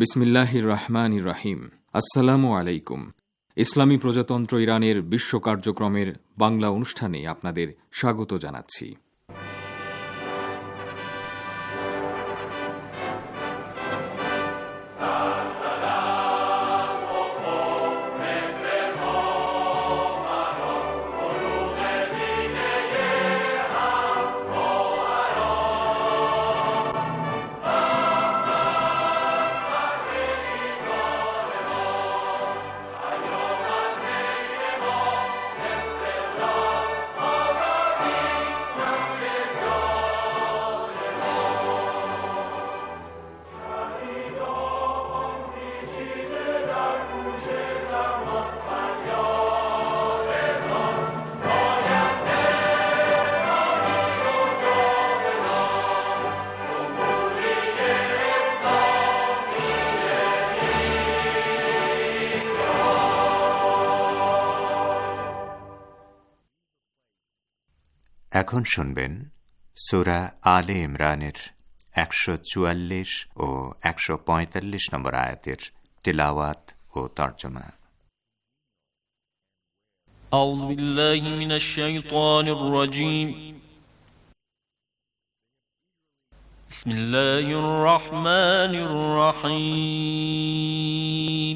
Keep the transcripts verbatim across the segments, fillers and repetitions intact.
বিসমিল্লাহির রহমানির রহিম। আসসালামু আলাইকুম। ইসলামী প্রজাতন্ত্র ইরানের বিশ্ব কার্যক্রমের বাংলা অনুষ্ঠানে আপনাদের স্বাগত জানাচ্ছি। এখন শুনবেন সূরা আলে ইমরানের একশো চুয়াল্লিশ ও একশো পঁয়তাল্লিশ নম্বর আয়াতের তিলাওয়াত ও তর্জমা। আউযু বিল্লাহি মিনাশ শাইতানির রাজীম। বিসমিল্লাহির রহমানির রহিম।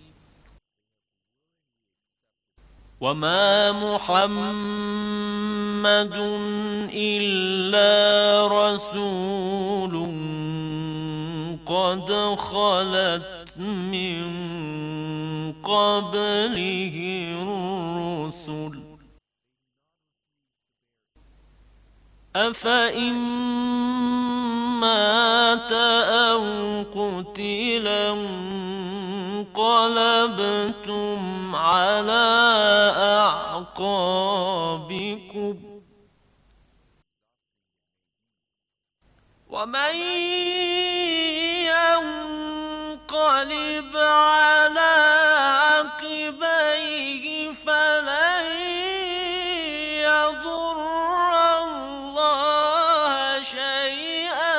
وما محمد إلا رسول قد خلت من قبله الرسل أفإن مات أو قتل انقلبتم على أعقابكم ومن ينقلب على عقبيه فلن يضر الله شيئا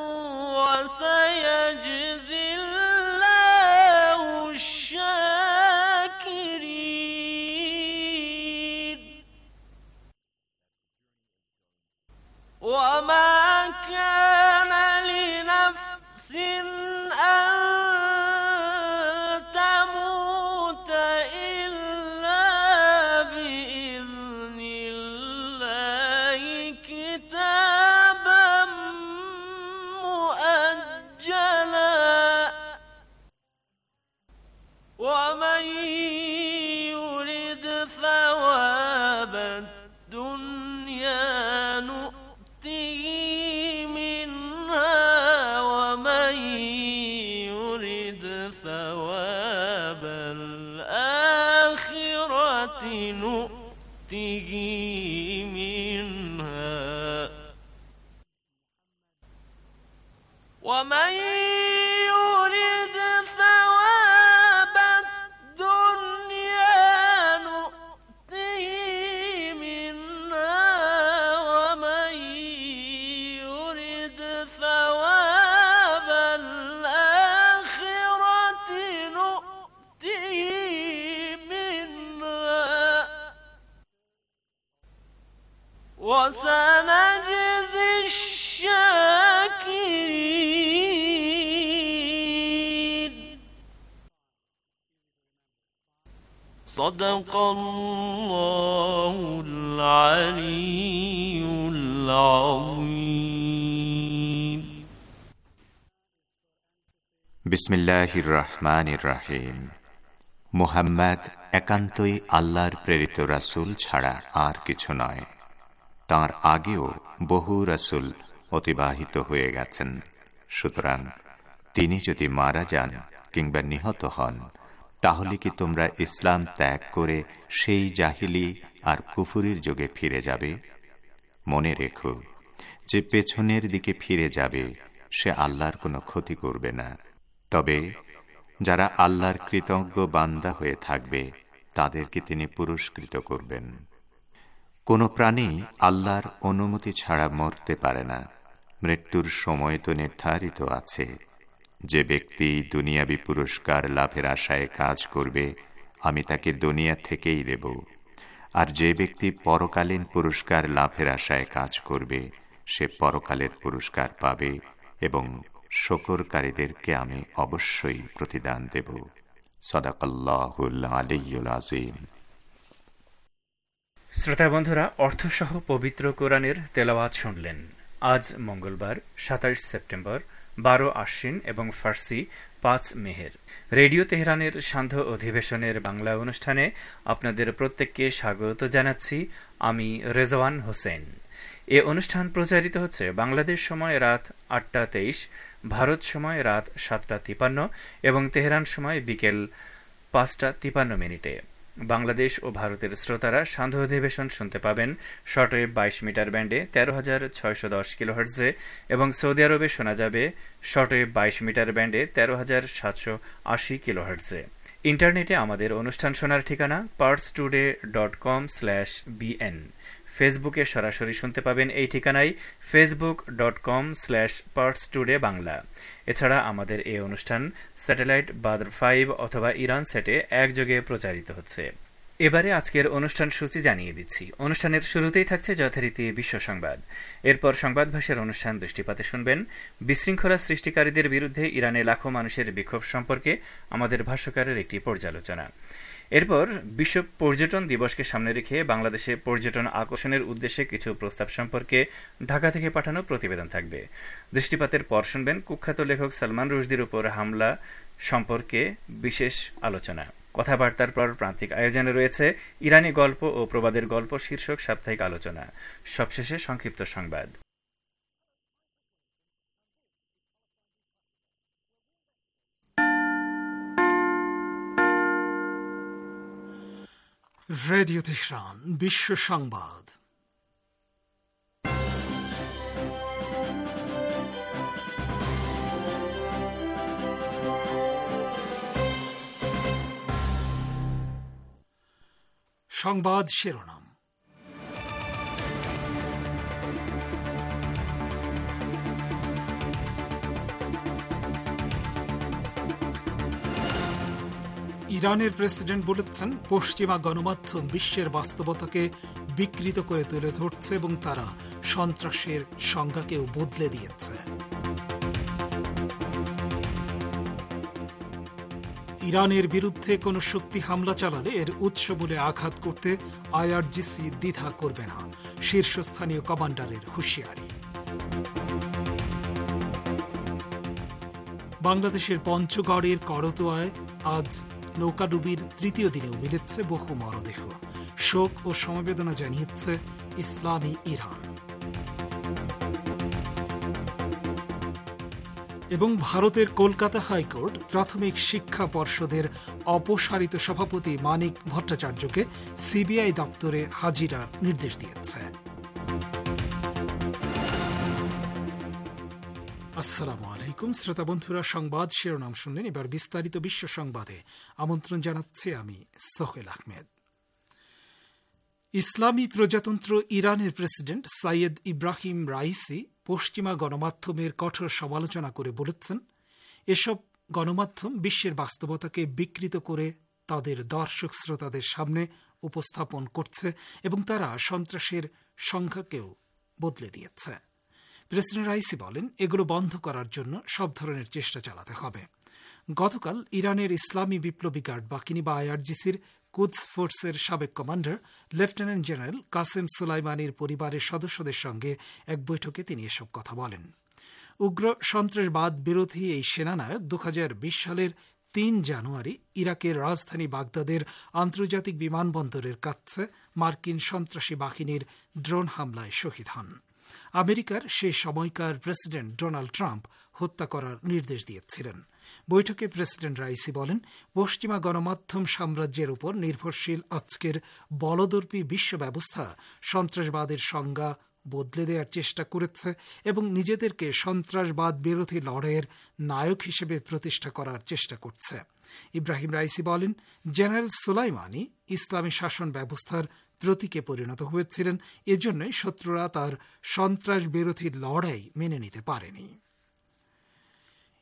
وسيجزي الله الشاكرين. وما كان لنفس أن تموت إلا بإذن الله كتابا مؤجلا ومن يرد ثواب الدنيا نؤته منها ومن يرد ثواب الآخرة نؤته منها ومن يرد ثواب الدنيا نؤته منها ومن يرد ثواب الآخرة نؤته منها وسنجزي الشاكرين. صدق الله العلي العظيم. বিসমিল্লাহির রহমানির রহিম। মুহাম্মদ একান্তই আল্লাহর প্রেরিত রাসূল ছাড়া আর কিছু নয়। তাঁর আগেও বহু রাসূল অতিবাহিত হয়ে গেছেন। সুতরাং তিনি যদি মারা যান কিংবা নিহত হন, তাহলে কি তোমরা ইসলাম ত্যাগ করে সেই জাহিলি আর কুফুরির যুগে ফিরে যাবে? মনে রেখো, যে পেছনের দিকে ফিরে যাবে সে আল্লাহর কোনো ক্ষতি করবে না। তবে যারা আল্লাহর কৃতজ্ঞ বান্দা হয়ে থাকবে তাদেরকে তিনি পুরস্কৃত করবেন। কোনো প্রাণী আল্লাহর অনুমতি ছাড়া মরতে পারে না। মৃত্যুর সময় তো নির্ধারিত আছে। যে ব্যক্তি দুনিয়াবী পুরস্কার লাভের আশায় কাজ করবে, আমি তাকে দুনিয়া থেকেই দেব, আর যে ব্যক্তি পরকালীন পুরস্কার লাভের আশায় কাজ করবে, সে পরকালের পুরস্কার পাবে এবং শকরকারীদেরকে আমি অবশ্যই প্রতিদান দেব। সাদাকাল্লাহুল আলিয়্যুল আযীম। শ্রোতা বন্ধুরা, অর্থসহ পবিত্র কোরআনের তেলাওয়াত শুনলেন। আজ মঙ্গলবার সাতাশ সেপ্টেম্বর, বারো আশ্বিন এবং ফার্সি পাঁচ মেহের। রেডিও তেহরানের সান্ধ্য অধিবেশনের বাংলা অনুষ্ঠানে আপনাদের প্রত্যেককে স্বাগত জানাচ্ছি। আমি রেজওয়ান হোসেন। এ অনুষ্ঠান প্রচারিত হচ্ছে বাংলাদেশ সময় রাত আটটা তেইশ, ভারত সময় রাত সাতটা তিপান্ন এবং তেহরান সময় বিকেল পাঁচটা তিপান্ন মিনিটে। বাংলাদেশ ও ভারতের শ্রোতারা সান্ধ্য অধিবেশন শুনতে পাবেন শর্টওয়েভ বাইশ মিটার ব্যান্ডে তেরো হাজার ছয়শ দশ কিলোহার্টজে এবং সৌদি আরবে শোনা যাবে শর্টওয়েভ বাইশ মিটার ব্যান্ডে তেরো হাজার সাতশো আশি কিলোহার্টজে। ইন্টারনেটে আমাদের অনুষ্ঠান শোনার ঠিকানা Pars today dot com slash BN. ফেসবুকে সরাসরি শুনতে পাবেন এই ঠিকানায় Facebook dot com slash Pars today Bangla. এছাড়া আমাদের এই অনুষ্ঠান স্যাটেলাইট বাদর ফাইভ অথবা ইরান সেটে একযোগে প্রচারিত হচ্ছে। এবারে আজকের অনুষ্ঠান সূচি জানিয়ে দিচ্ছি। অনুষ্ঠানের শুরুতেই থাকছে যথারীতি বিশ্ব সংবাদ। এরপর সংবাদ ভাষার অনুষ্ঠান দৃষ্টিপাতে শুনবেন বিশৃঙ্খলা সৃষ্টিকারীদের বিরুদ্ধে ইরানে লাখো মানুষের বিক্ষোভ সম্পর্কে আমাদের ভাষ্যকারের একটি পর্যালোচনা। এরপর বিশ্ব পর্যটন দিবসকে সামনে রেখে বাংলাদেশে পর্যটন আকর্ষণের উদ্দেশ্যে কিছু প্রস্তাব সম্পর্কে ঢাকা থেকে পাঠানো প্রতিবেদন থাকবে। দৃষ্টিপাতের পর শুনবেন কুখ্যাত লেখক সালমান রুশদির উপর হামলা সম্পর্কে বিশেষ আলোচনা। কথাবার্তার পর প্রান্তিক আয়োজনে রয়েছে ইরানি গল্প ও প্রবাদের গল্প শীর্ষক সাপ্তাহিক আলোচনা। সবশেষে সংক্ষিপ্ত সংবাদ। রেডিও তেহরান বিশ্ব সংবাদ। সংবাদ শিরোনাম। ইরানের প্রেসিডেন্ট বলেছেন, পশ্চিমা গণমাধ্যম বিশ্বের বাস্তবতাকে বিকৃত করে তুলে ধরছে এবং তারা সন্ত্রাসের সংজ্ঞাকেও বদলে দিয়েছে। ইরানের বিরুদ্ধে কোনো শক্তি হামলা চালালে এর উৎস বলে আঘাত করতে আইআরজিসি দ্বিধা করবে না, শীর্ষস্থানীয় কমান্ডারের হুঁশিয়ারি। বাংলাদেশের পঞ্চগড়ের করতোয়ায় আজ নৌকাডুবির তৃতীয় দিনেও মিলেছে বহু মরদেহ। শোক ও সমবেদনা জানিয়েছে ইসলামী ইরান। এবং ভারতের কলকাতা হাইকোর্ট প্রাথমিক শিক্ষা পর্ষদের অপসারিত সভাপতি মানিক ভট্টাচার্যকে সিবিআই দপ্তরে হাজিরার নির্দেশ দিয়েছে। আসসালামু আলাইকুম শ্রোতা বন্ধুরা, সংবাদ শিরোনাম শুনলেন। এবার বিস্তারিত বিশ্ব সংবাদে আমন্ত্রণ জানাচ্ছি আমি সোহেল আহমেদ। ইসলামী প্রজাতন্ত্র ইরানের প্রেসিডেন্ট সাইয়েদ ইব্রাহিম রাইসি পশ্চিমা গণমাধ্যমের কঠোর সমালোচনা করে বলেছেন, এসব গণমাধ্যম বিশ্বের বাস্তবতাকে বিকৃত করে তাদের দর্শক শ্রোতাদের সামনে উপস্থাপন করছে এবং তারা সন্ত্রাসের সংখ্যাকেও বদলে দিয়েছে। প্রেসিডেন্ট রাইসি বলেন, এগুলো বন্ধ করার জন্য সব ধরনের চেষ্টা চালাতে হবে। গতকাল ইরানের ইসলামী বিপ্লবী গার্ড বাহিনী বা আইআরজিসির কুদস ফোর্সের সাবেক কমান্ডার লেফটেন্যান্ট জেনারেল কাসেম সুলাইমানির পরিবারের সদস্যদের সঙ্গে এক বৈঠকে তিনি এসব কথা বলেন। উগ্র সন্ত্রাসবাদ বিরোধী এই সেনানায়ক দু হাজার বিশ সালের তিন জানুয়ারি ইরাকের রাজধানী বাগদাদের আন্তর্জাতিক বিমানবন্দরের কাছে মার্কিন সন্ত্রাসী বাহিনীর ড্রোন হামলায় শহীদ হন। আমেরিকার সেই সময়কার প্রেসিডেন্ট ডোনাল্ড ট্রাম্প হত্যা করার নির্দেশ দিয়েছিলেন। বৈঠকে প্রেসিডেন্ট রাইসি বলেন, পশ্চিমা গণমাধ্যম সাম্রাজ্যের উপর নির্ভরশীল আজকের বলদর্পী বিশ্ব ব্যবস্থা সন্ত্রাসবাদের সংজ্ঞা বদলে দেওয়ার চেষ্টা করেছে এবং নিজেদেরকে সন্ত্রাসবাদ বিরোধী লড়াইয়ের নায়ক হিসেবে প্রতিষ্ঠা করার চেষ্টা করছে। ইব্রাহিম রাইসি বলেন, জেনারেল সুলাইমানি ইসলামী শাসন ব্যবস্থার প্রতীকে পরিণত হয়েছিলেন, এজন্যই শত্রুরা তার সন্ত্রাস বিরোধী লড়াই মেনে নিতে পারেনি।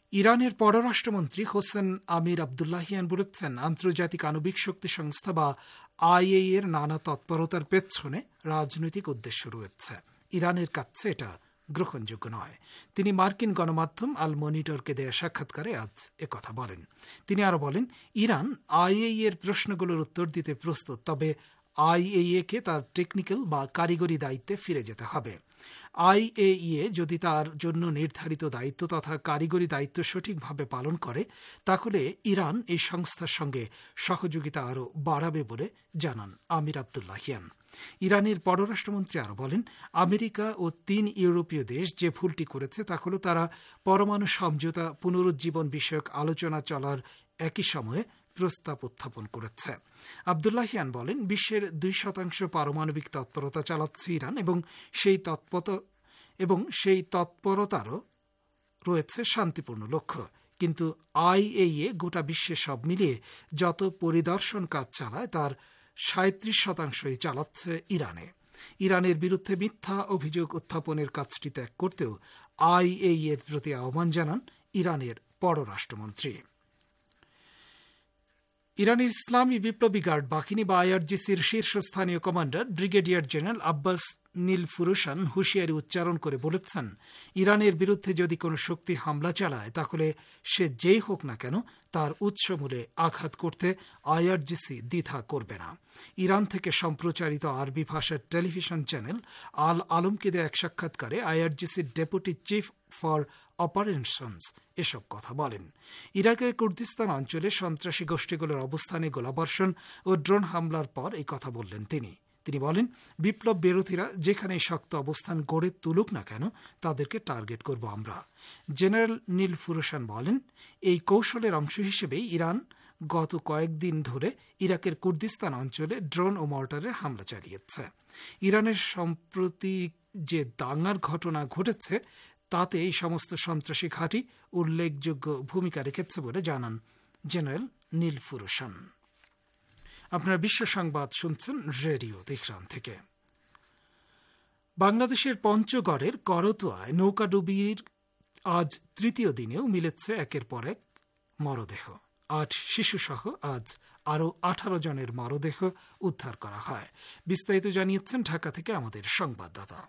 ইরানের পররাষ্ট্রমন্ত্রী হোসেন আমির আবদুল্লাহিয়ান বলেছেন, আন্তর্জাতিক আণবিক শক্তি সংস্থা বা আইএই এর নানা তৎপরতার পেছনে রাজনৈতিক উদ্দেশ্য রয়েছে। ইরানের কাছে এটা গ্রহণযোগ্য নয়। তিনি মার্কিন গণমাধ্যম আল মনিটরকে দেয়া সাক্ষাৎকারে আজ একথা বলেন। তিনি আরো বলেন, ইরান আইএই এর প্রশ্নগুলোর উত্তর দিতে প্রস্তুত, তবে আইএইএ কে তার টেকনিক্যাল বা কারিগরি দায়িত্বে ফিরে যেতে হবে। আইএইএ যদি তার জন্য নির্ধারিত দায়িত্ব তথা কারিগরি দায়িত্ব সঠিকভাবে পালন করে, তাহলে ইরান এই সংস্থার সঙ্গে সহযোগিতা আরও বাড়াবে বলে জানান আমির আবদুল্লাহিয়ান। ইরানের পররাষ্ট্রমন্ত্রী আরো বলেন, আমেরিকা ও তিন ইউরোপীয় দেশ যে ভুলটি করেছে তা হল তারা পরমাণু সমঝোতা পুনরুজ্জীবন বিষয়ক আলোচনা চলার একই সময়ে প্রস্তাব উত্থাপন করেছে। আবদুল্লাহিয়ান বলেন, বিশ্বের দুই শতাংশ পারমাণবিক তৎপরতা চালাচ্ছে ইরান এবং সেই তৎপরতা এবং সেই তৎপরতারও রয়েছে শান্তিপূর্ণ লক্ষ্য। কিন্তু আইএইএ গোটা বিশ্বে সব মিলিয়ে যত পরিদর্শন কাজ চালায় তার সাঁত্রিশ শতাংশই চালাচ্ছে ইরানে। ইরানের বিরুদ্ধে মিথ্যা অভিযোগ উত্থাপনের কাজটি ত্যাগ করতেও আইএইএ এর প্রতি আহ্বান জানান ইরানের পররাষ্ট্রমন্ত্রী। ইরানের ইসলামী বিপ্লবী গার্ড বাহিনী বা আইআরজিসির শীর্ষস্থানীয় commander brigadier general Abbas Nilforoushan হুঁশিয়ারি উচ্চারণ করে বলেছেন, ইরানের বিরুদ্ধে যদি কোনো শক্তি হামলা চালায় তাহলে সে যেই হোক না কেন তার উৎসমূলে আঘাত করতে আইআরজিসি দ্বিধা করবে না। ইরান থেকে সম্প্রচারিত আরবি ভাষার টেলিভিশন চ্যানেল আল আলমকে দেয়া এক সাক্ষাৎকারে আইআরজিসির ডেপুটি চিফ ফর অপারেশনস এসব কথা বলেন। ইরাকের কুর্দিস্তান অঞ্চলে সন্ত্রাসী গোষ্ঠীগুলোর অবস্থানে গোলাবর্ষণ ও ড্রোন হামলার পর এই কথা বললেন তিনি। তিনি বলেন, বিপ্লব বিরোধীরা যেখানে শক্ত অবস্থান গড়ে তুলুক না কেন তাদেরকে টার্গেট করব আমরা। জেনারেল নীল ফুরুশান বলেন, এই কৌশলের অংশ হিসেবেই ইরান গত কয়েকদিন ধরে ইরাকের কুর্দিস্তান অঞ্চলে ড্রোন ও মর্টারের হামলা চালিয়েছে। ইরানের সম্প্রতি যে দাঙ্গার ঘটনা ঘটেছে তাতে এই সমস্ত সন্ত্রাসী ঘাঁটি উল্লেখযোগ্য ভূমিকা রেখেছে বলে জানান জেনারেল নীল ফুরুশান। আপনারা বিশ্ব সংবাদ শুনছেন রেডিও তেহরান থেকে। বাংলাদেশের পঞ্চগড়ের করতোয়ায় নৌকাডুবির আজ তৃতীয় দিনেও মিলেছে একের পর এক মরদেহ। আট শিশুসহ আজ আরও আঠারো জনের মরদেহ উদ্ধার করা হয়। বিস্তারিত জানিয়েছেন ঢাকা থেকে আমাদের সংবাদদাতা।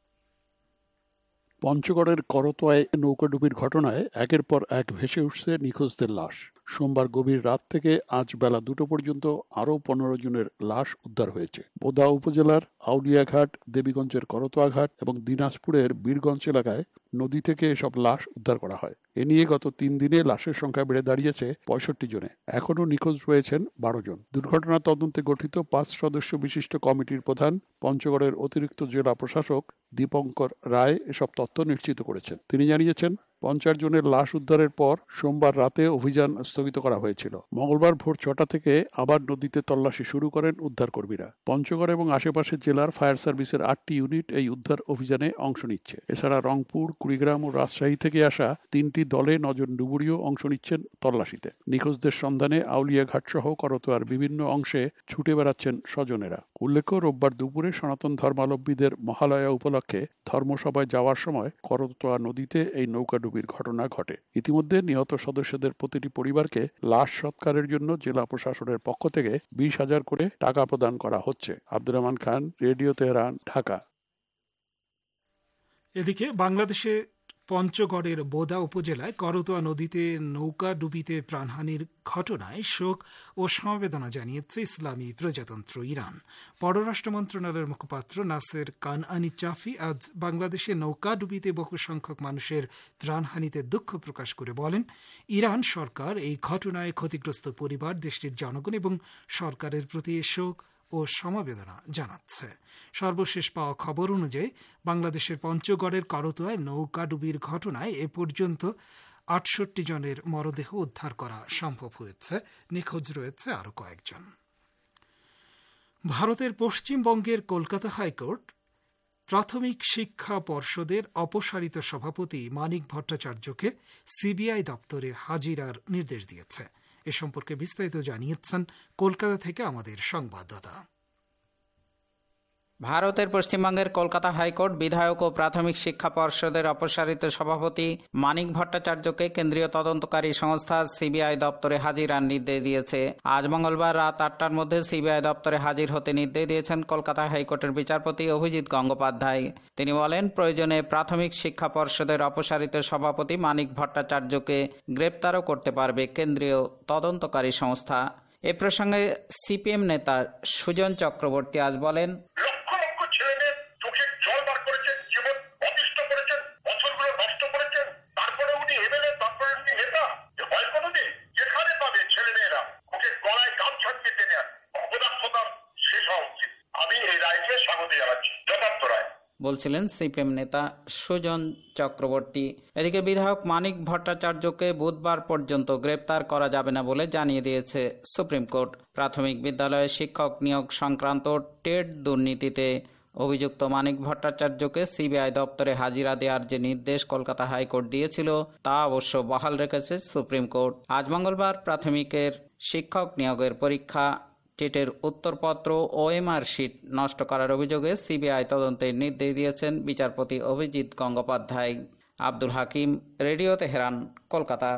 পঞ্চগড়ের করতোয়ায় নৌকাডুবির ঘটনায় একের পর এক ভেসে উঠছে নিখোঁজদের লাশ। সোমবার গভীর রাত থেকে আজ বেলা দুটো পর্যন্ত আরও পনেরো জনের লাশ উদ্ধার হয়েছে। বোদা উপজেলার আউলিয়াঘাট, দেবীগঞ্জের করতোয়াঘাট এবং দিনাজপুরের বীরগঞ্জ এলাকায় নদী থেকে এসব লাশ উদ্ধার করা হয়। এ নিয়ে গত তিন দিনে লাশের সংখ্যা বেড়ে দাঁড়িয়েছে পঁয়ষট্টি জনে। এখনও নিখোঁজ রয়েছেন বারো জন। দুর্ঘটনা তদন্তে গঠিত পাঁচ সদস্য বিশিষ্ট কমিটির প্রধান পঞ্চগড়ের অতিরিক্ত জেলা প্রশাসক দীপঙ্কর রায় এসব তথ্য নিশ্চিত করেছেন। তিনি জানিয়েছেন, পঞ্চাশ জনের লাশ উদ্ধারের পর সোমবার রাতে অভিযান স্থগিত করা হয়েছিল। মঙ্গলবার ভোর ছটা থেকে আবার নদীতে তল্লাশি শুরু করেন উদ্ধারকর্মীরা। পঞ্চগড় এবং আশেপাশের জেলার ফায়ার সার্ভিসের আটটি ইউনিট এই উদ্ধার অভিযানে অংশ নিচ্ছে। এছাড়া রংপুর, কুড়িগ্রাম ও রাজশাহী থেকে আসা তিনটি দলে নজন ডুবুরিও অংশ নিচ্ছেন তল্লাশিতে। নিখোঁজদের সন্ধানে আউলিয়াঘাট সহ করতোয়ার বিভিন্ন অংশে ছুটে বেড়াচ্ছেন স্বজনেরা। উল্লেখ্য, রোববার দুপুরে সনাতন ধর্মাবলম্বীদের মহালয়া উপলক্ষে ধর্মসভায় যাওয়ার সময় করতোয়া নদীতে এই নৌকাডুবির ঘটনা ঘটে। ইতিমধ্যে নিহত সদস্যদের প্রতিটি পরিবারকে লাশ সৎকারের জন্য জেলা প্রশাসনের পক্ষ থেকে বিশ হাজার করে টাকা প্রদান করা হচ্ছে। Abdur Rahman Khan, radio Tehran, Dhaka. এদিকে বাংলাদেশে পঞ্চগড়ের বোদা উপজেলায় করতোয়া নদীতে নৌকা ডুবিতে প্রাণহানির ঘটনায় শোক ও সমবেদনা জানিয়েছে ইসলামী প্রজাতন্ত্র ইরান। পররাষ্ট্র মন্ত্রণালয়ের মুখপাত্র নাসের কানআনি চাফি আজ বাংলাদেশে নৌকা ডুবিতে বহু সংখ্যক মানুষের প্রাণহানিতে দুঃখ প্রকাশ করে বলেন, ইরান সরকার এই ঘটনায় ক্ষতিগ্রস্ত পরিবার, দেশটির জনগণ এবং সরকারের প্রতি শোক ও সমবেদনা জানাচ্ছে। সর্বশেষ পাওয়া খবর অনুযায়ী বাংলাদেশের পঞ্চগড়ের করতোয়ায় নৌকাডুবির ঘটনায় এ পর্যন্ত আটষট্টি জনের মরদেহ উদ্ধার করা সম্ভব হয়েছে। নিখোঁজ রয়েছে আরও কয়েকজন। ভারতের পশ্চিমবঙ্গের কলকাতা হাইকোর্ট প্রাথমিক শিক্ষা পর্ষদের অপসারিত সভাপতি মানিক ভট্টাচার্যকে সিবিআই দপ্তরে হাজিরার নির্দেশ দিয়েছে। এ সম্পর্কে বিস্তারিত জানিয়েছেন কলকাতা থেকে আমাদের সংবাদদাতা। ভারতের পশ্চিমবঙ্গের কলকাতা হাইকোর্ট বিধায়ক ও প্রাথমিক শিক্ষা পর্ষদের অপসারিত সভাপতি মানিক ভট্টাচার্যকে কেন্দ্রীয় তদন্তকারী সংস্থা সিবিআই দপ্তরে হাজিরার নির্দেশ দিয়েছে। আজ মঙ্গলবার রাত আটটার মধ্যে সিবিআই দপ্তরে হাজির হতে নির্দেশ দিয়েছেন কলকাতা হাইকোর্টের বিচারপতি অভিজিৎ গঙ্গোপাধ্যায়। তিনি বলেন, প্রয়োজনে প্রাথমিক শিক্ষা পর্ষদের অপসারিত সভাপতি মানিক ভট্টাচার্যকে গ্রেপ্তারও করতে পারবে কেন্দ্রীয় তদন্তকারী সংস্থা। এ প্রসঙ্গে সিপিএম নেতা সুজন চক্রবর্তী আজ বলেন, বলছিলেন সিপিএম নেতা সুজন চক্রবর্তী। এদিকে বিধায়ক মানিক ভট্টাচার্যকে বুধবার পর্যন্ত গ্রেপ্তার করা যাবে না বলে জানিয়ে দিয়েছে সুপ্রিম কোর্ট। প্রাথমিক বিদ্যালয়ে শিক্ষক নিয়োগ সংক্রান্ত টেট দুর্নীতিতে অভিযুক্ত মানিক ভট্টাচার্যকে সিবিআই দপ্তরে হাজিরা দেওয়ার যে নির্দেশ কলকাতা হাইকোর্ট দিয়েছিল তা অবশ্য বহাল রেখেছে সুপ্রিম কোর্ট। আজ মঙ্গলবার প্রাথমিকের শিক্ষক নিয়োগের পরীক্ষা টেটের উত্তরপত্র ও এমআর শিট নষ্ট করার অভিযোগে সিবিআই তদন্তের নির্দেশ দিয়েছেন বিচারপতি Abhijit Gangopadhyay. Abdul Hakim, radio Tehran, Kolkata.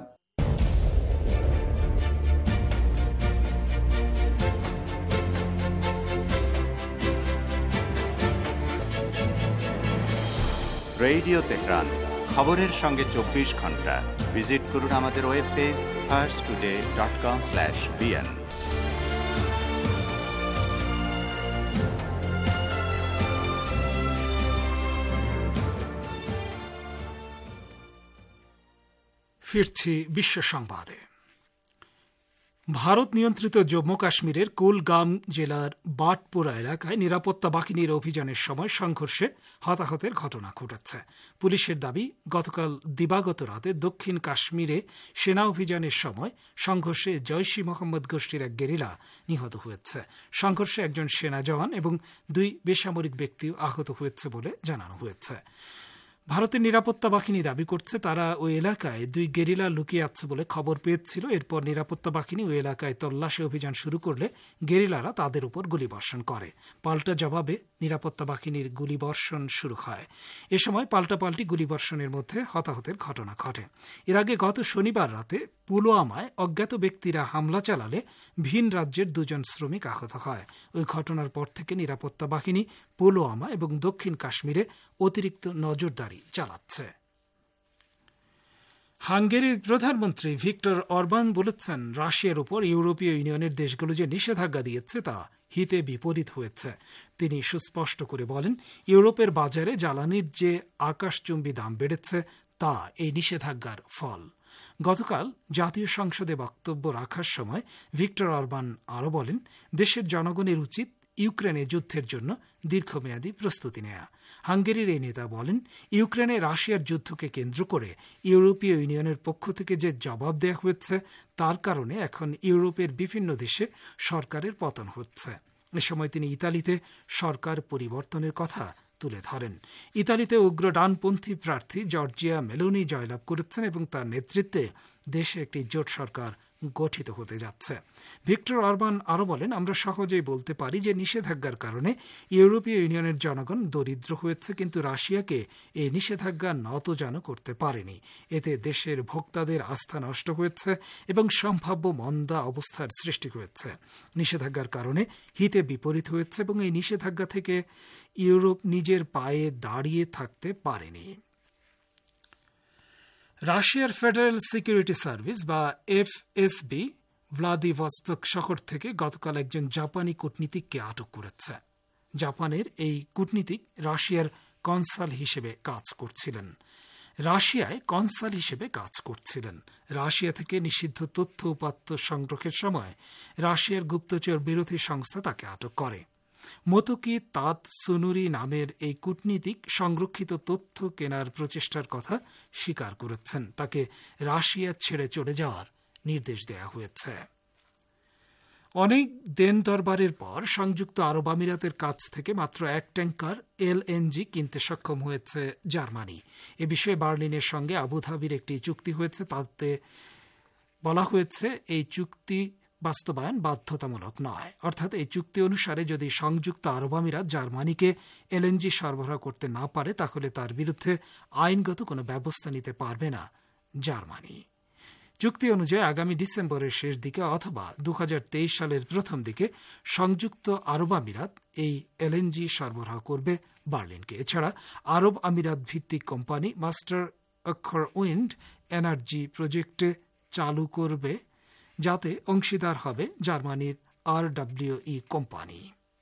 Radio Tehran, খবরের সঙ্গে চব্বিশ ঘন্টা। ভিজিট করুন আমাদের web page Pars today dot com slash BN. ফিরছি বিশ্ব সংবাদে। ভারত নিয়ন্ত্রিত জম্মু কাশ্মীরের কুলগাম জেলার বাটপুরা এলাকায় নিরাপত্তা বাহিনীর অভিযানের সময় সংঘর্ষে হতাহতের ঘটনা ঘটেছে। পুলিশের দাবি, গতকাল দিবাগত রাতে দক্ষিণ কাশ্মীরে সেনা অভিযানের সময় সংঘর্ষে জৈশ ই মোহাম্মদ গোষ্ঠীর এক গেরিলা নিহত হয়েছে। সংঘর্ষে একজন সেনা জওয়ান এবং দুই বেসামরিক ব্যক্তিও আহত হয়েছে বলে জানানো হয়েছে। ভারতের নিরাপত্তা বাহিনী দাবি করছে তারা ওই এলাকায় দুই গেরিলা লুকিয়ে আছে বলে খবর পেয়েছিল। এরপর নিরাপত্তা বাহিনী ওই এলাকায় তল্লাশি অভিযান শুরু করলে গেরিলারা তাদের উপর গুলিবর্ষণ করে। পাল্টা জবাবে নিরাপত্তা বাহিনীর গুলিবর্ষণ শুরু হয়। এ সময় পাল্টাপাল্টি গুলিবর্ষণের মধ্যে হতাহতের ঘটনা ঘটে। এর আগে গত শনিবার রাতে পুলওয়ামায় অজ্ঞাত ব্যক্তিরা হামলা চালালে ভিন রাজ্যের দুজন শ্রমিক আহত হয়। ওই ঘটনার পর থেকে নিরাপত্তা বাহিনী পুলওয়ামা এবং দক্ষিণ কাশ্মীরে অতিরিক্ত নজরদারি চালাচ্ছে। হাঙ্গেরির প্রধানমন্ত্রী ভিক্টর অরবান বলেছেন, রাশিয়ার উপর ইউরোপীয় ইউনিয়নের দেশগুলো যে নিষেধাজ্ঞা দিয়েছে তা হিতে বিপরীত হয়েছে। তিনি সুস্পষ্ট করে বলেন, ইউরোপের বাজারে জ্বালানির যে আকাশচুম্বী দাম বেড়েছে তা এই নিষেধাজ্ঞার ফল। গতকাল জাতীয় সংসদে বক্তব্য রাখার সময় ভিক্টর অরবান আরও বলেন, দেশের জনগণের উচিত ইউক্রেনে যুদ্ধের জন্য দীর্ঘমেয়াদী প্রস্তুতি নেয়া। হাঙ্গেরির এই নেতা বলেন, ইউক্রেনে রাশিয়ার যুদ্ধকে কেন্দ্র করে ইউরোপীয় ইউনিয়নের পক্ষ থেকে যে জবাব দেওয়া হয়েছে তার কারণে এখন ইউরোপের বিভিন্ন দেশে সরকারের পতন হচ্ছে। এ সময় তিনি ইতালিতে সরকার পরিবর্তনের কথা তুলে ধরেন। ইতালিতে উগ্র ডানপন্থী প্রার্থী জর্জিয়া মেলোনি জয়লাভ করেছেন এবং তার নেতৃত্বে দেশে একটি জোট সরকার গঠিত হতে যাচ্ছে। ভিক্টর অরবান আরও বলেন, আমরা সহজেই বলতে পারি যে নিষেধাজ্ঞার কারণে ইউরোপীয় ইউনিয়নের জনগণ দরিদ্র হয়েছে, কিন্তু রাশিয়াকে এই নিষেধাজ্ঞা নতজানু করতে পারেনি। এতে দেশের ভোক্তাদের আস্থা নষ্ট হয়েছে এবং সম্ভাব্য মন্দা অবস্থার সৃষ্টি হয়েছে। নিষেধাজ্ঞার কারণে হিতে বিপরীত হয়েছে এবং এই নিষেধাজ্ঞা থেকে ইউরোপ নিজের পায়ে দাঁড়িয়ে থাকতে পারেনি। রাশিয়ার ফেডারেল সিকিউরিটি সার্ভিস বা এফএসবি ভ্লাদিভস্তক শহর থেকে গতকাল একজন জাপানি কূটনীতিককে আটক করেছে। জাপানের এই কূটনীতিক রাশিয়ার কনসাল হিসেবে কাজ করছিলেন রাশিয়ায় কনসাল হিসেবে কাজ করছিলেন রাশিয়া থেকে নিষিদ্ধ তথ্য উপাত্ত সংগ্রহের সময় রাশিয়ার গুপ্তচর বিরোধী সংস্থা তাকে আটক করে। মোতোকি তাত সুনুরি নামের এই কূটনীতিক সংরক্ষিত তথ্য কেনার প্রচেষ্টার কথা স্বীকার করেছেন। তাকে রাশিয়া ছেড়ে চলে যাওয়ার নির্দেশ দেওয়া হয়েছে। অনেক দেন দরবারের পর সংযুক্ত আরব আমিরাতের কাছ থেকে মাত্র এক ট্যাঙ্কার এলএনজি কিনতে সক্ষম হয়েছে জার্মানি। এ বিষয়ে বার্লিনের সঙ্গে আবুধাবির একটি চুক্তি হয়েছে। তাতে বলা হয়েছে এই চুক্তি বাস্তবায়ন বাধ্যতামূলক নয়। অর্থাৎ এই চুক্তি অনুসারে যদি সংযুক্ত আরব আমিরাত জার্মানিকে এলএনজি সরবরাহ করতে না পারে, তাহলে তার বিরুদ্ধে আইনগত কোনো ব্যবস্থা নিতে পারবে না জার্মানি। চুক্তি অনুযায়ী আগামী ডিসেম্বরের শেষ দিকে অথবা দু হাজার তেইশ সালের প্রথম দিকে সংযুক্ত আরব আমিরাত এই এলএনজি সরবরাহ করবে বার্লিনকে। এছাড়া আরব আমিরাত ভিত্তিক কোম্পানি মাস্টার অক্ষর উইন্ড এনার্জি প্রজেক্টে চালু করবে, যাতে অংশীদার হবে জার্মানির আরডব্লিউই কোম্পানি।